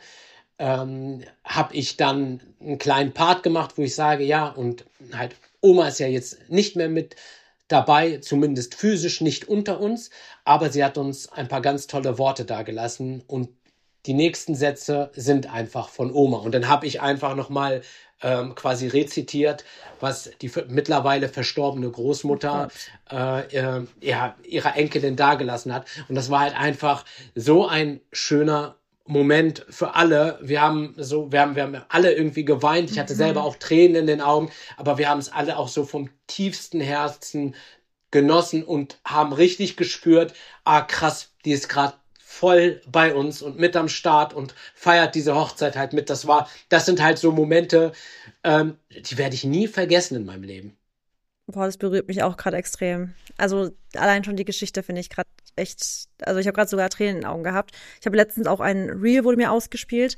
ähm, habe ich dann einen kleinen Part gemacht, wo ich sage, ja, und halt Oma ist ja jetzt nicht mehr mit dabei, zumindest physisch nicht unter uns, aber sie hat uns ein paar ganz tolle Worte dagelassen und die nächsten Sätze sind einfach von Oma. Und dann habe ich einfach nochmal ähm, quasi rezitiert, was die f- mittlerweile verstorbene Großmutter äh, äh, ja, ihrer Enkelin dagelassen hat. Und das war halt einfach so ein schöner Moment für alle. Wir haben so, wir haben, wir haben alle irgendwie geweint. Ich hatte Mhm. selber auch Tränen in den Augen, aber wir haben es alle auch so vom tiefsten Herzen genossen und haben richtig gespürt, ah krass, die ist gerade voll bei uns und mit am Start und feiert diese Hochzeit halt mit. Das war, das sind halt so Momente, ähm, die werde ich nie vergessen in meinem Leben. Boah, das berührt mich auch gerade extrem. Also allein schon die Geschichte finde ich gerade echt, also ich habe gerade sogar Tränen in den Augen gehabt. Ich habe letztens auch ein Reel, wurde mir ausgespielt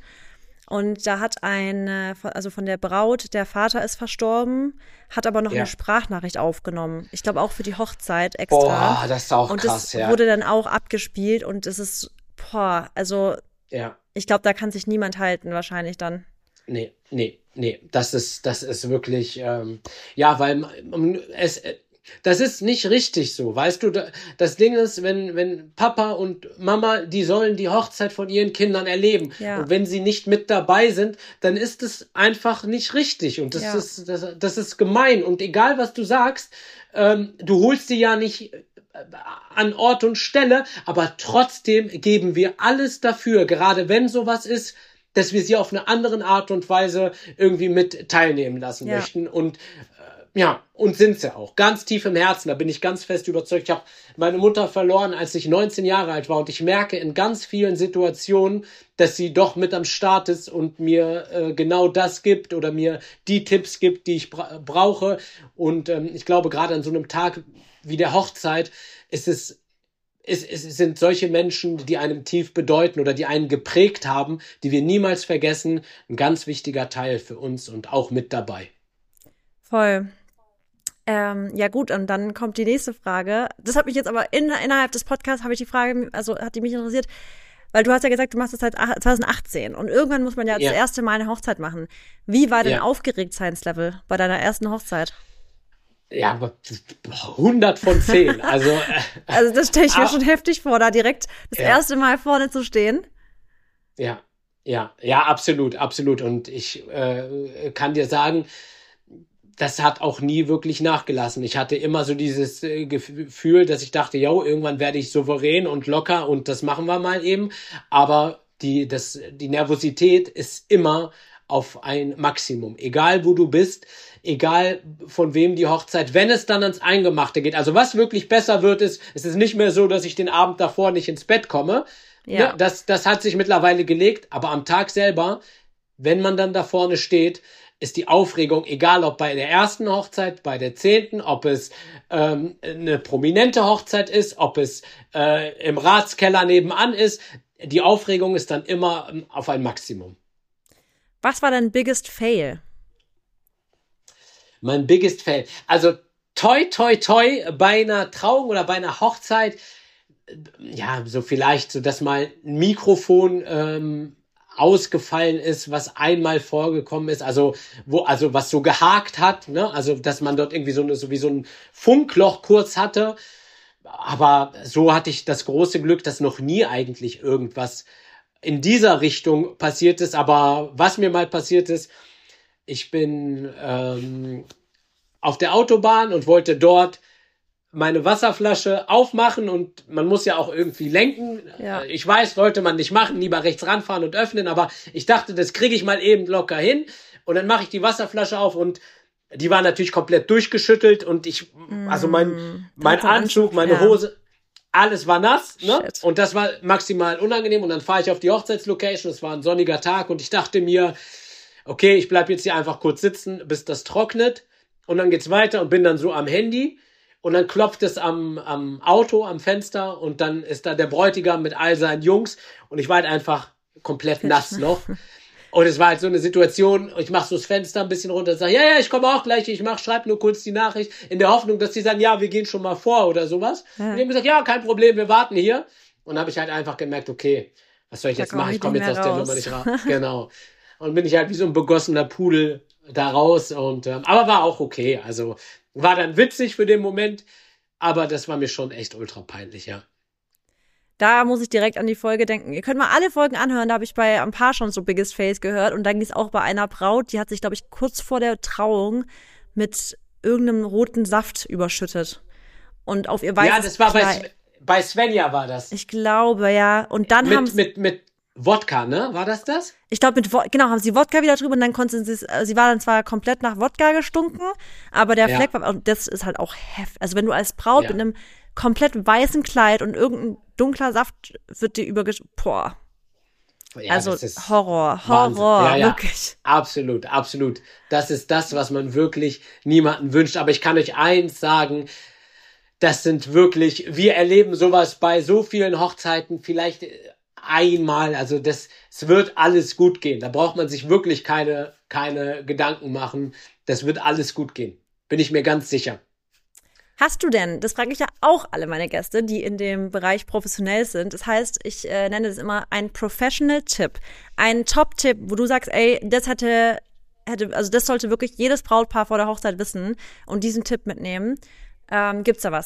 und da hat ein, äh, von- also von der Braut, der Vater ist verstorben, hat aber noch Ja. eine Sprachnachricht aufgenommen. Ich glaube auch für die Hochzeit extra. Boah, das ist auch und krass, das ja. wurde dann auch abgespielt und es ist, boah, also Ja. ich glaube, da kann sich niemand halten wahrscheinlich dann. Nee, nee, nee, das ist, das ist wirklich, ähm, ja, weil ähm, es, äh, das ist nicht richtig so, weißt du, da, das Ding ist, wenn, wenn Papa und Mama, die sollen die Hochzeit von ihren Kindern erleben Ja. und wenn sie nicht mit dabei sind, dann ist es einfach nicht richtig und das Ja. ist, das, das ist gemein und egal was du sagst, ähm, du holst sie ja nicht äh, an Ort und Stelle, aber trotzdem geben wir alles dafür, gerade wenn sowas ist, dass wir sie auf eine andere Art und Weise irgendwie mit teilnehmen lassen Ja. möchten. Und äh, ja, und sind sie auch. Ganz tief im Herzen, da bin ich ganz fest überzeugt. Ich habe meine Mutter verloren, als ich neunzehn Jahre alt war. Und ich merke in ganz vielen Situationen, dass sie doch mit am Start ist und mir äh, genau das gibt oder mir die Tipps gibt, die ich bra- brauche. Und ähm, ich glaube, gerade an so einem Tag wie der Hochzeit ist es Es, es sind solche Menschen, die einem tief bedeuten oder die einen geprägt haben, die wir niemals vergessen. Ein ganz wichtiger Teil für uns und auch mit dabei. Voll. Ähm, ja gut, und dann kommt die nächste Frage. Das hat mich jetzt aber in, innerhalb des Podcasts habe ich die Frage, also hat die mich interessiert. Weil du hast ja gesagt, du machst das seit zwanzig achtzehn und irgendwann muss man ja, ja. das erste Mal eine Hochzeit machen. Wie war dein ja. Aufgeregtheitslevel bei deiner ersten Hochzeit? Ja, hundert von zehn. Also, also das stelle ich mir schon heftig vor, da direkt das ja. erste Mal vorne zu stehen. Ja, ja, ja, absolut, absolut. Und ich äh, kann dir sagen, das hat auch nie wirklich nachgelassen. Ich hatte immer so dieses äh, Gefühl, dass ich dachte, ja, irgendwann werde ich souverän und locker und das machen wir mal eben. Aber die, das, die Nervosität ist immer auf ein Maximum. Egal, wo du bist, egal von wem die Hochzeit, wenn es dann ans Eingemachte geht. Also was wirklich besser wird, ist, es ist nicht mehr so, dass ich den Abend davor nicht ins Bett komme. Ja. Ne? Das, das hat sich mittlerweile gelegt. Aber am Tag selber, wenn man dann da vorne steht, ist die Aufregung, egal ob bei der ersten Hochzeit, bei der zehnten, ob es ähm, eine prominente Hochzeit ist, ob es äh, im Ratskeller nebenan ist, die Aufregung ist dann immer ähm, auf ein Maximum. Was war dein biggest fail? Mein biggest fail. Also toi, toi, toi, bei einer Trauung oder bei einer Hochzeit, ja, so vielleicht, so dass mal ein Mikrofon ähm, ausgefallen ist, was einmal vorgekommen ist, also wo, also was so gehakt hat, ne, also dass man dort irgendwie so eine, so wie so ein Funkloch kurz hatte, aber so hatte ich das große Glück, dass noch nie eigentlich irgendwas in dieser Richtung passiert ist. Aber was mir mal passiert ist, ich bin ähm, auf der Autobahn und wollte dort meine Wasserflasche aufmachen und man muss ja auch irgendwie lenken. Ja. Ich weiß, sollte man nicht machen, lieber rechts ranfahren und öffnen, aber ich dachte, das kriege ich mal eben locker hin und dann mache ich die Wasserflasche auf und die war natürlich komplett durchgeschüttelt und ich, mm, also mein, mein Anzug, meine ja. Hose, alles war nass, ne? Shit. Und das war maximal unangenehm und dann fahre ich auf die Hochzeitslocation, es war ein sonniger Tag und ich dachte mir, okay, ich bleib jetzt hier einfach kurz sitzen, bis das trocknet und dann geht's weiter und bin dann so am Handy. Und dann klopft es am, am Auto, am Fenster und dann ist da der Bräutigam mit all seinen Jungs und ich war halt einfach komplett nass noch. Und es war halt so eine Situation, ich mach so das Fenster ein bisschen runter und sage, ja, ja, ich komme auch gleich, ich mach, schreib nur kurz die Nachricht, in der Hoffnung, dass die sagen, ja, wir gehen schon mal vor oder sowas. Ja. Und die haben gesagt, ja, kein Problem, wir warten hier. Und dann habe ich halt einfach gemerkt, okay, was soll ich da jetzt machen? Ich komme jetzt aus raus. der Nummer nicht raus. Genau. Und bin ich halt wie so ein begossener Pudel da raus und ähm, aber war auch okay, also war dann witzig für den Moment, aber das war mir schon echt ultra peinlich, ja. Da muss ich direkt an die Folge denken. Ihr könnt mal alle Folgen anhören, da habe ich bei ein paar schon so Biggest Fails gehört und dann ging es auch bei einer Braut, die hat sich, glaube ich, kurz vor der Trauung mit irgendeinem roten Saft überschüttet und auf ihr weißes Ja, das war Kleid. bei, bei Svenja war das. Ich glaube, ja. Und dann mit, haben mit, mit Wodka, ne? War das das? Ich glaube, mit Wodka, genau, haben sie Wodka wieder drüber und dann konnte sie, sie war dann zwar komplett nach Wodka gestunken, aber der ja. Fleck war, und das ist halt auch heftig. Also wenn du als Braut ja. mit einem komplett weißen Kleid und irgendein dunkler Saft wird dir übergesch... Boah. Ja, also Horror, Horror, ja, ja. wirklich. Absolut, absolut. Das ist das, was man wirklich niemanden wünscht. Aber ich kann euch eins sagen, das sind wirklich, wir erleben sowas bei so vielen Hochzeiten, vielleicht einmal, also das, es wird alles gut gehen. Da braucht man sich wirklich keine, keine Gedanken machen. Das wird alles gut gehen. Bin ich mir ganz sicher. Hast du denn, das frage ich ja auch alle meine Gäste, die in dem Bereich professionell sind. Das heißt, ich äh, nenne das immer ein Professional-Tipp. Ein Top-Tipp, wo du sagst, ey, das hätte, hätte, also das sollte wirklich jedes Brautpaar vor der Hochzeit wissen und diesen Tipp mitnehmen. Ähm, gibt's da was?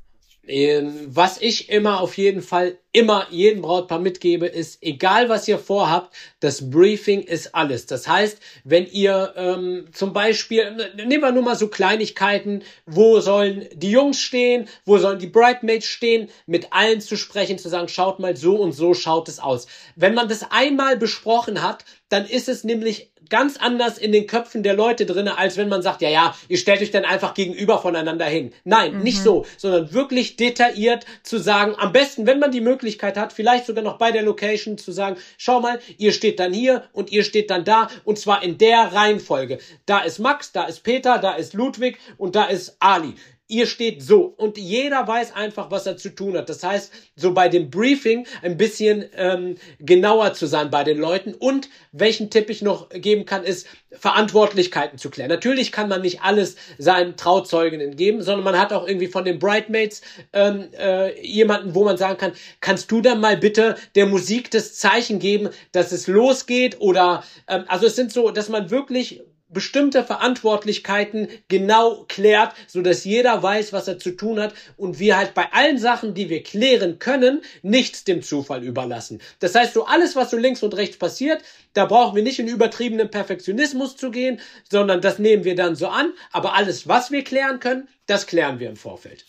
Was ich immer auf jeden Fall immer jedem Brautpaar mitgebe, ist, egal was ihr vorhabt, das Briefing ist alles. Das heißt, wenn ihr ähm, zum Beispiel, nehmen wir nur mal so Kleinigkeiten, wo sollen die Jungs stehen, wo sollen die Bridesmaids stehen, mit allen zu sprechen, zu sagen, schaut mal, so und so schaut es aus. Wenn man das einmal besprochen hat, dann ist es nämlich ganz anders in den Köpfen der Leute drinne, als wenn man sagt, ja, ja, ihr stellt euch dann einfach gegenüber voneinander hin. Nein, mhm. nicht so, sondern wirklich detailliert zu sagen, am besten, wenn man die Möglichkeit hat, vielleicht sogar noch bei der Location zu sagen, schau mal, ihr steht dann hier und ihr steht dann da und zwar in der Reihenfolge. Da ist Max, da ist Peter, da ist Ludwig und da ist Ali. ihr steht so und jeder weiß einfach, was er zu tun hat. Das heißt, so bei dem Briefing ein bisschen ähm, genauer zu sein bei den Leuten. Und welchen Tipp ich noch geben kann, ist Verantwortlichkeiten zu klären. Natürlich kann man nicht alles seinen Trauzeuginnen geben, sondern man hat auch irgendwie von den Bridesmaids ähm, äh, jemanden, wo man sagen kann, kannst du dann mal bitte der Musik das Zeichen geben, dass es losgeht? Oder ähm, also es sind so, dass man wirklich bestimmte Verantwortlichkeiten genau klärt, so dass jeder weiß, was er zu tun hat und wir halt bei allen Sachen, die wir klären können, nichts dem Zufall überlassen. Das heißt, so alles, was so links und rechts passiert, da brauchen wir nicht in übertriebenen Perfektionismus zu gehen, sondern das nehmen wir dann so an. Aber alles, was wir klären können, das klären wir im Vorfeld.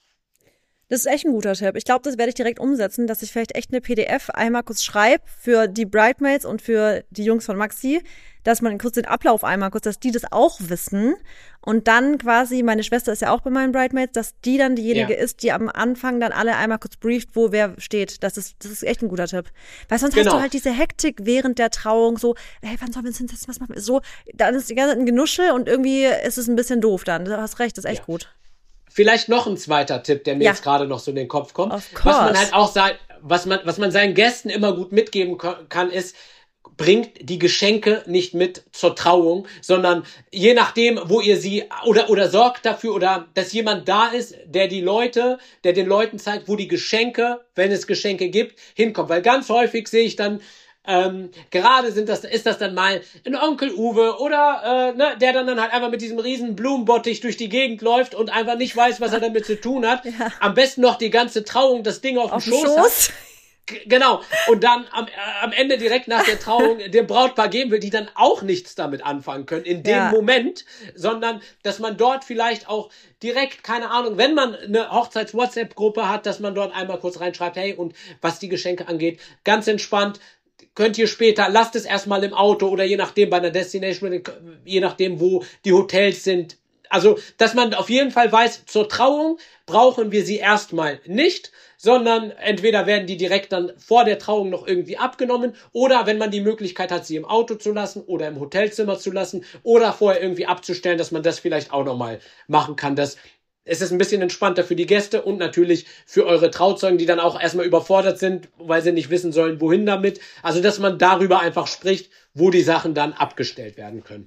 Das ist echt ein guter Tipp. Ich glaube, das werde ich direkt umsetzen, dass ich vielleicht echt eine P D F einmal kurz schreibe für die Bridesmaids und für die Jungs von Maxi, dass man kurz den Ablauf einmal kurz, dass die das auch wissen und dann quasi, meine Schwester ist ja auch bei meinen Bridesmaids, dass die dann diejenige ja. ist, die am Anfang dann alle einmal kurz brieft, wo wer steht. Das ist, das ist echt ein guter Tipp. Weil sonst genau. hast du halt diese Hektik während der Trauung, so, hey, wann sollen wir uns hinsetzen, was machen wir? So, dann ist die ganze Zeit ein Genuschel und irgendwie ist es ein bisschen doof dann. Du hast recht, das ist echt ja. gut. Vielleicht noch ein zweiter Tipp, der mir ja. jetzt gerade noch so in den Kopf kommt. Was man halt auch sagt, was man, was man seinen Gästen immer gut mitgeben kann, ist, bringt die Geschenke nicht mit zur Trauung, sondern je nachdem, wo ihr sie, oder, oder sorgt dafür, oder, dass jemand da ist, der die Leute, der den Leuten zeigt, wo die Geschenke, wenn es Geschenke gibt, hinkommen. Weil ganz häufig sehe ich dann, Ähm, gerade sind das, ist das dann mal ein Onkel Uwe oder äh, ne, der dann, dann halt einfach mit diesem riesen Blumenbottich durch die Gegend läuft und einfach nicht weiß, was er damit zu tun hat. Ja. Am besten noch die ganze Trauung das Ding auf, auf dem Schoß, Schoß hat. G- genau. Und dann am, äh, am Ende direkt nach der Trauung dem Brautpaar geben will, die dann auch nichts damit anfangen können in dem ja. Moment, sondern dass man dort vielleicht auch direkt, keine Ahnung, wenn man eine Hochzeits-WhatsApp-Gruppe hat, dass man dort einmal kurz reinschreibt, hey, und was die Geschenke angeht, ganz entspannt, könnt ihr später, lasst es erstmal im Auto oder je nachdem bei einer Destination, je nachdem, wo die Hotels sind. Also, dass man auf jeden Fall weiß, zur Trauung brauchen wir sie erstmal nicht, sondern entweder werden die direkt dann vor der Trauung noch irgendwie abgenommen oder wenn man die Möglichkeit hat, sie im Auto zu lassen oder im Hotelzimmer zu lassen oder vorher irgendwie abzustellen, dass man das vielleicht auch nochmal machen kann, dass es ist ein bisschen entspannter für die Gäste und natürlich für eure Trauzeugen, die dann auch erstmal überfordert sind, weil sie nicht wissen sollen, wohin damit. Also, dass man darüber einfach spricht, wo die Sachen dann abgestellt werden können.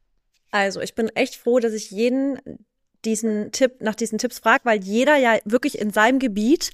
Also, ich bin echt froh, dass ich jeden diesen Tipp, nach diesen Tipps frage, weil jeder ja wirklich in seinem Gebiet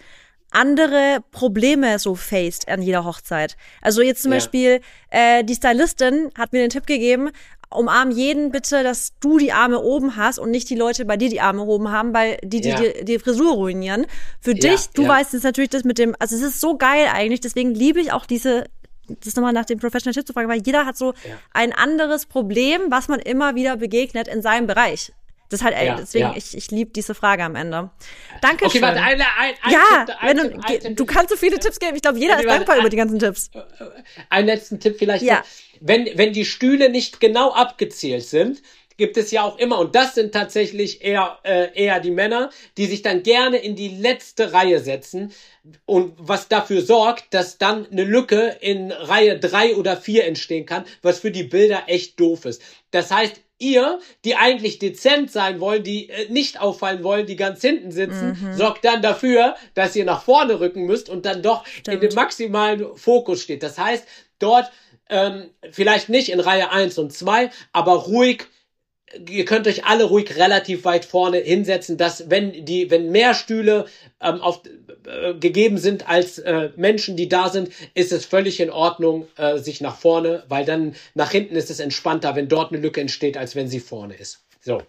andere Probleme so faced an jeder Hochzeit. Also jetzt zum ja. Beispiel, äh, die Stylistin hat mir den Tipp gegeben, umarm jeden bitte, dass du die Arme oben hast und nicht die Leute bei dir die Arme oben haben, weil die die, ja. die, die Frisur ruinieren. Für ja, dich, du ja. weißt jetzt natürlich das mit dem, also es ist so geil eigentlich, deswegen liebe ich auch diese, das nochmal nach dem Professional Tipp zu fragen, weil jeder hat so ja. ein anderes Problem, was man immer wieder begegnet in seinem Bereich. Das ist halt, ey, ja, deswegen, ja. ich, ich liebe diese Frage am Ende. Danke schön. Okay, warte, ein, ein, ein ja, Tipp, ein wenn du, Tipp, ein du kannst so viele Tipps geben. Ich glaube, jeder ist dankbar ein, über die ganzen Tipps. Einen letzten Tipp vielleicht ja. noch. Wenn, wenn die Stühle nicht genau abgezählt sind, gibt es ja auch immer, und das sind tatsächlich eher, äh, eher die Männer, die sich dann gerne in die letzte Reihe setzen und was dafür sorgt, dass dann eine Lücke in Reihe drei oder vier entstehen kann, was für die Bilder echt doof ist. Das heißt, ihr, die eigentlich dezent sein wollen, die äh, nicht auffallen wollen, die ganz hinten sitzen, mhm. sorgt dann dafür, dass ihr nach vorne rücken müsst und dann doch Stimmt. in dem maximalen Fokus steht. Das heißt, dort ähm, vielleicht nicht in Reihe eins und zwei, aber ruhig, ihr könnt euch alle ruhig relativ weit vorne hinsetzen, dass wenn die, wenn mehr Stühle ähm, auf, äh, gegeben sind als äh, Menschen, die da sind, ist es völlig in Ordnung, äh, sich nach vorne, weil dann nach hinten ist es entspannter, wenn dort eine Lücke entsteht, als wenn sie vorne ist. So.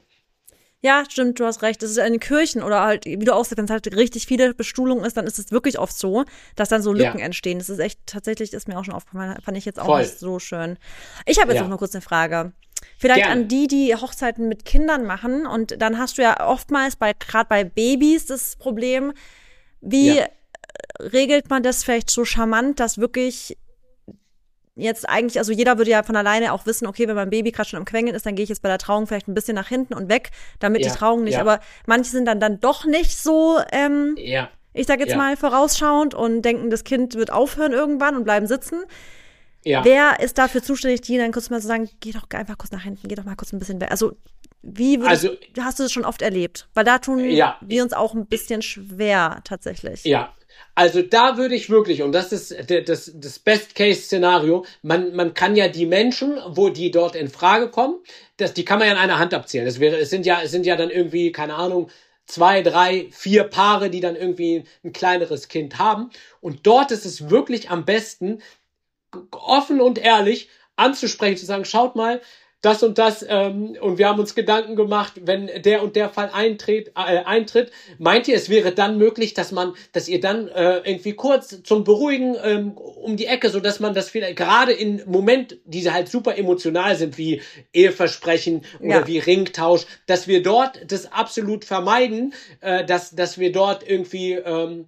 Ja, stimmt, du hast recht. Das ist in Kirchen oder halt, wie du auch sagst, wenn es halt richtig viele Bestuhlungen ist, dann ist es wirklich oft so, dass dann so Lücken ja. entstehen. Das ist echt, tatsächlich ist mir auch schon aufgefallen, fand ich jetzt auch Voll. nicht so schön. Ich habe jetzt ja. auch noch kurz eine Frage. Vielleicht Gerne. an die, die Hochzeiten mit Kindern machen und dann hast du ja oftmals bei, gerade bei Babys das Problem, wie ja. regelt man das vielleicht so charmant, dass wirklich jetzt eigentlich, also jeder würde ja von alleine auch wissen, okay, wenn mein Baby gerade schon am Quengeln ist, dann gehe ich jetzt bei der Trauung vielleicht ein bisschen nach hinten und weg, damit ja, die Trauung nicht, ja. aber manche sind dann dann doch nicht so, ähm, ja. ich sag jetzt ja. mal, vorausschauend und denken, das Kind wird aufhören irgendwann und bleiben sitzen. Ja. Wer ist dafür zuständig, die dann kurz mal so sagen, geh doch einfach kurz nach hinten, geh doch mal kurz ein bisschen weg. Also Wie würdest, also, hast du das schon oft erlebt? Weil da tun ja, wir uns auch ein bisschen schwer tatsächlich. Ja, also da würde ich wirklich, und das ist das, das Best-Case-Szenario, man, man kann ja die Menschen, wo die dort in Frage kommen, das, die kann man ja in einer Hand abzählen. Das wäre, es sind ja, es sind ja dann irgendwie, keine Ahnung, zwei, drei, vier Paare, die dann irgendwie ein kleineres Kind haben. Und dort ist es wirklich am besten, offen und ehrlich anzusprechen, zu sagen, schaut mal, das und das, ähm, und wir haben uns Gedanken gemacht, wenn der und der Fall eintritt, äh, eintritt, meint ihr, es wäre dann möglich, dass man, dass ihr dann äh, irgendwie kurz zum Beruhigen ähm, um die Ecke, so dass man das vielleicht gerade in Moment, die halt super emotional sind, wie Eheversprechen oder ja. wie Ringtausch, dass wir dort das absolut vermeiden, äh, dass dass wir dort irgendwie, ähm,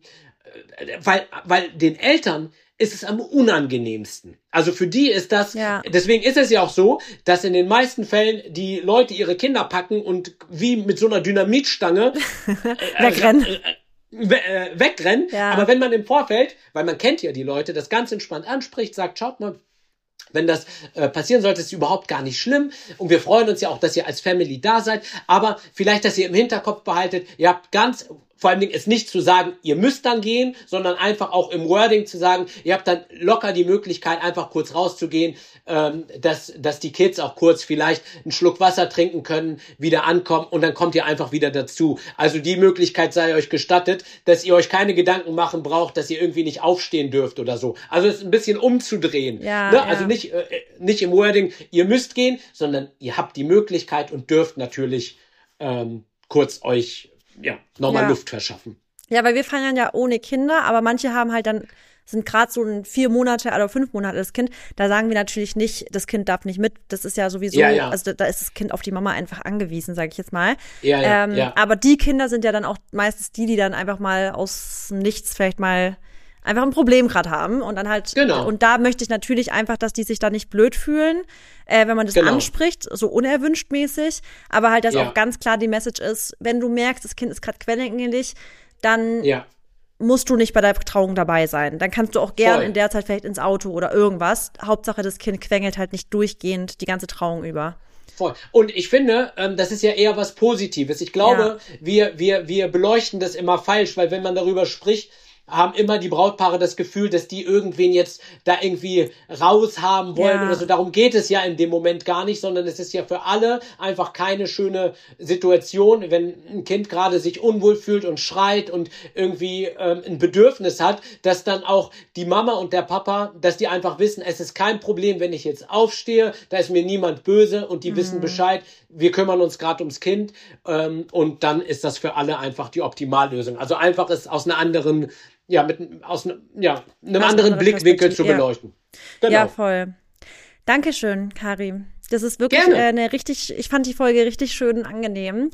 weil weil den Eltern ist es am unangenehmsten. Also für die ist das, ja. deswegen ist es ja auch so, dass in den meisten Fällen die Leute ihre Kinder packen und wie mit so einer Dynamitstange äh, wegrennen. Äh, äh, wegrennen. Ja. Aber wenn man im Vorfeld, weil man kennt ja die Leute, das ganz entspannt anspricht, sagt, schaut mal, wenn das äh, passieren sollte, ist es überhaupt gar nicht schlimm. Und wir freuen uns ja auch, dass ihr als Family da seid. Aber vielleicht, dass ihr im Hinterkopf behaltet, ihr habt ganz, vor allen Dingen ist nicht zu sagen, ihr müsst dann gehen, sondern einfach auch im Wording zu sagen, ihr habt dann locker die Möglichkeit, einfach kurz rauszugehen, ähm, dass, dass die Kids auch kurz vielleicht einen Schluck Wasser trinken können, wieder ankommen und dann kommt ihr einfach wieder dazu. Also die Möglichkeit sei euch gestattet, dass ihr euch keine Gedanken machen braucht, dass ihr irgendwie nicht aufstehen dürft oder so. Also es ist ein bisschen umzudrehen. Ja, ne? ja. Also nicht, äh, nicht im Wording, ihr müsst gehen, sondern ihr habt die Möglichkeit und dürft natürlich ähm, kurz euch ja, nochmal ja. Luft verschaffen. Ja, weil wir feiern ja ohne Kinder, aber manche haben halt dann, sind gerade so ein vier Monate oder fünf Monate das Kind, da sagen wir natürlich nicht, das Kind darf nicht mit, das ist ja sowieso, ja, ja. also da ist das Kind auf die Mama einfach angewiesen, sage ich jetzt mal. Ja, ja, ähm, ja. Aber die Kinder sind ja dann auch meistens die, die dann einfach mal aus dem Nichts vielleicht mal einfach ein Problem gerade haben und dann halt, genau. und da möchte ich natürlich einfach, dass die sich da nicht blöd fühlen, äh, wenn man das genau. anspricht, so unerwünscht mäßig, aber halt, dass ja. auch ganz klar die Message ist, wenn du merkst, das Kind ist gerade quengelig, dann ja. musst du nicht bei der Trauung dabei sein. Dann kannst du auch gern Voll. in der Zeit vielleicht ins Auto oder irgendwas. Hauptsache, das Kind quengelt halt nicht durchgehend die ganze Trauung über. Voll. Und ich finde, ähm, das ist ja eher was Positives. Ich glaube, ja. wir, wir, wir beleuchten das immer falsch, weil wenn man darüber spricht, haben immer die Brautpaare das Gefühl, dass die irgendwen jetzt da irgendwie raus haben wollen ja. oder so. Darum geht es ja in dem Moment gar nicht, sondern es ist ja für alle einfach keine schöne Situation, wenn ein Kind gerade sich unwohl fühlt und schreit und irgendwie ähm, ein Bedürfnis hat, dass dann auch die Mama und der Papa, dass die einfach wissen, es ist kein Problem, wenn ich jetzt aufstehe, da ist mir niemand böse und die mhm. wissen Bescheid, wir kümmern uns gerade ums Kind ähm, und dann ist das für alle einfach die Optimallösung. Also einfach es aus einer anderen ja, mit aus ne, ja, einem aus anderen Blickwinkel zu beleuchten. Ja. Genau. Ja, voll. Dankeschön, Karim. Das ist wirklich äh, eine richtig, ich fand die Folge richtig schön und angenehm.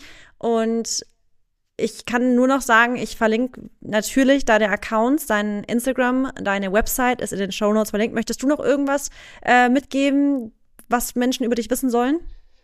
Und ich kann nur noch sagen, ich verlinke natürlich deine Accounts, dein Instagram, deine Website ist in den Shownotes verlinkt. Möchtest du noch irgendwas äh, mitgeben, was Menschen über dich wissen sollen?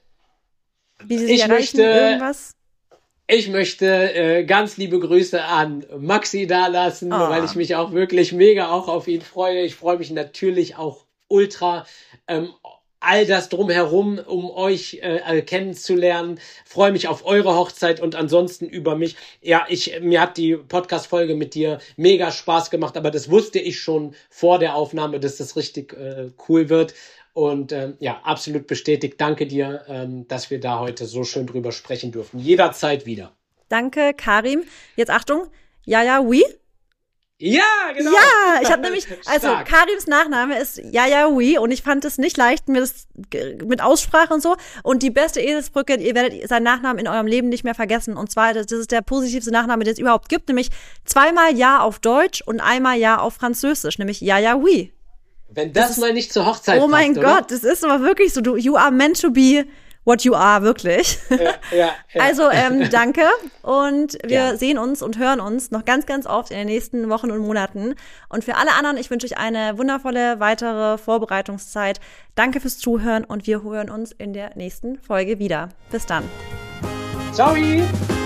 Wie sie sich ich erreichen? Möchte Irgendwas? Ich möchte äh, ganz liebe Grüße an Maxi dalassen, oh. weil ich mich auch wirklich mega auch auf ihn freue. Ich freue mich natürlich auch ultra, ähm, all das drumherum, um euch äh, kennenzulernen. Freue mich auf eure Hochzeit und ansonsten über mich. Ja, ich mir hat die Podcast-Folge mit dir mega Spaß gemacht, aber das wusste ich schon vor der Aufnahme, dass das richtig äh, cool wird. Und ähm, ja, absolut bestätigt. Danke dir, ähm, dass wir da heute so schön drüber sprechen dürfen. Jederzeit wieder. Danke, Karim. Jetzt Achtung. Yaya Oui. Ja, genau. Ja, ich habe nämlich, also Karims Nachname ist Yaya Oui und ich fand es nicht leicht mit, das, mit Aussprache und so. Und die beste Eselsbrücke, ihr werdet seinen Nachnamen in eurem Leben nicht mehr vergessen. Und zwar, das ist der positivste Nachname, den es überhaupt gibt, nämlich zweimal Ja auf Deutsch und einmal Ja auf Französisch, nämlich Yaya Oui. Wenn das, das mal nicht zur Hochzeit Oh mein passt, Gott, oder? das ist aber wirklich so. Du, you are meant to be what you are, wirklich. Ja, ja, ja. Also, ähm, danke. Und wir ja. sehen uns und hören uns noch ganz, ganz oft in den nächsten Wochen und Monaten. Und für alle anderen, ich wünsche euch eine wundervolle weitere Vorbereitungszeit. Danke fürs Zuhören und wir hören uns in der nächsten Folge wieder. Bis dann. Ciao.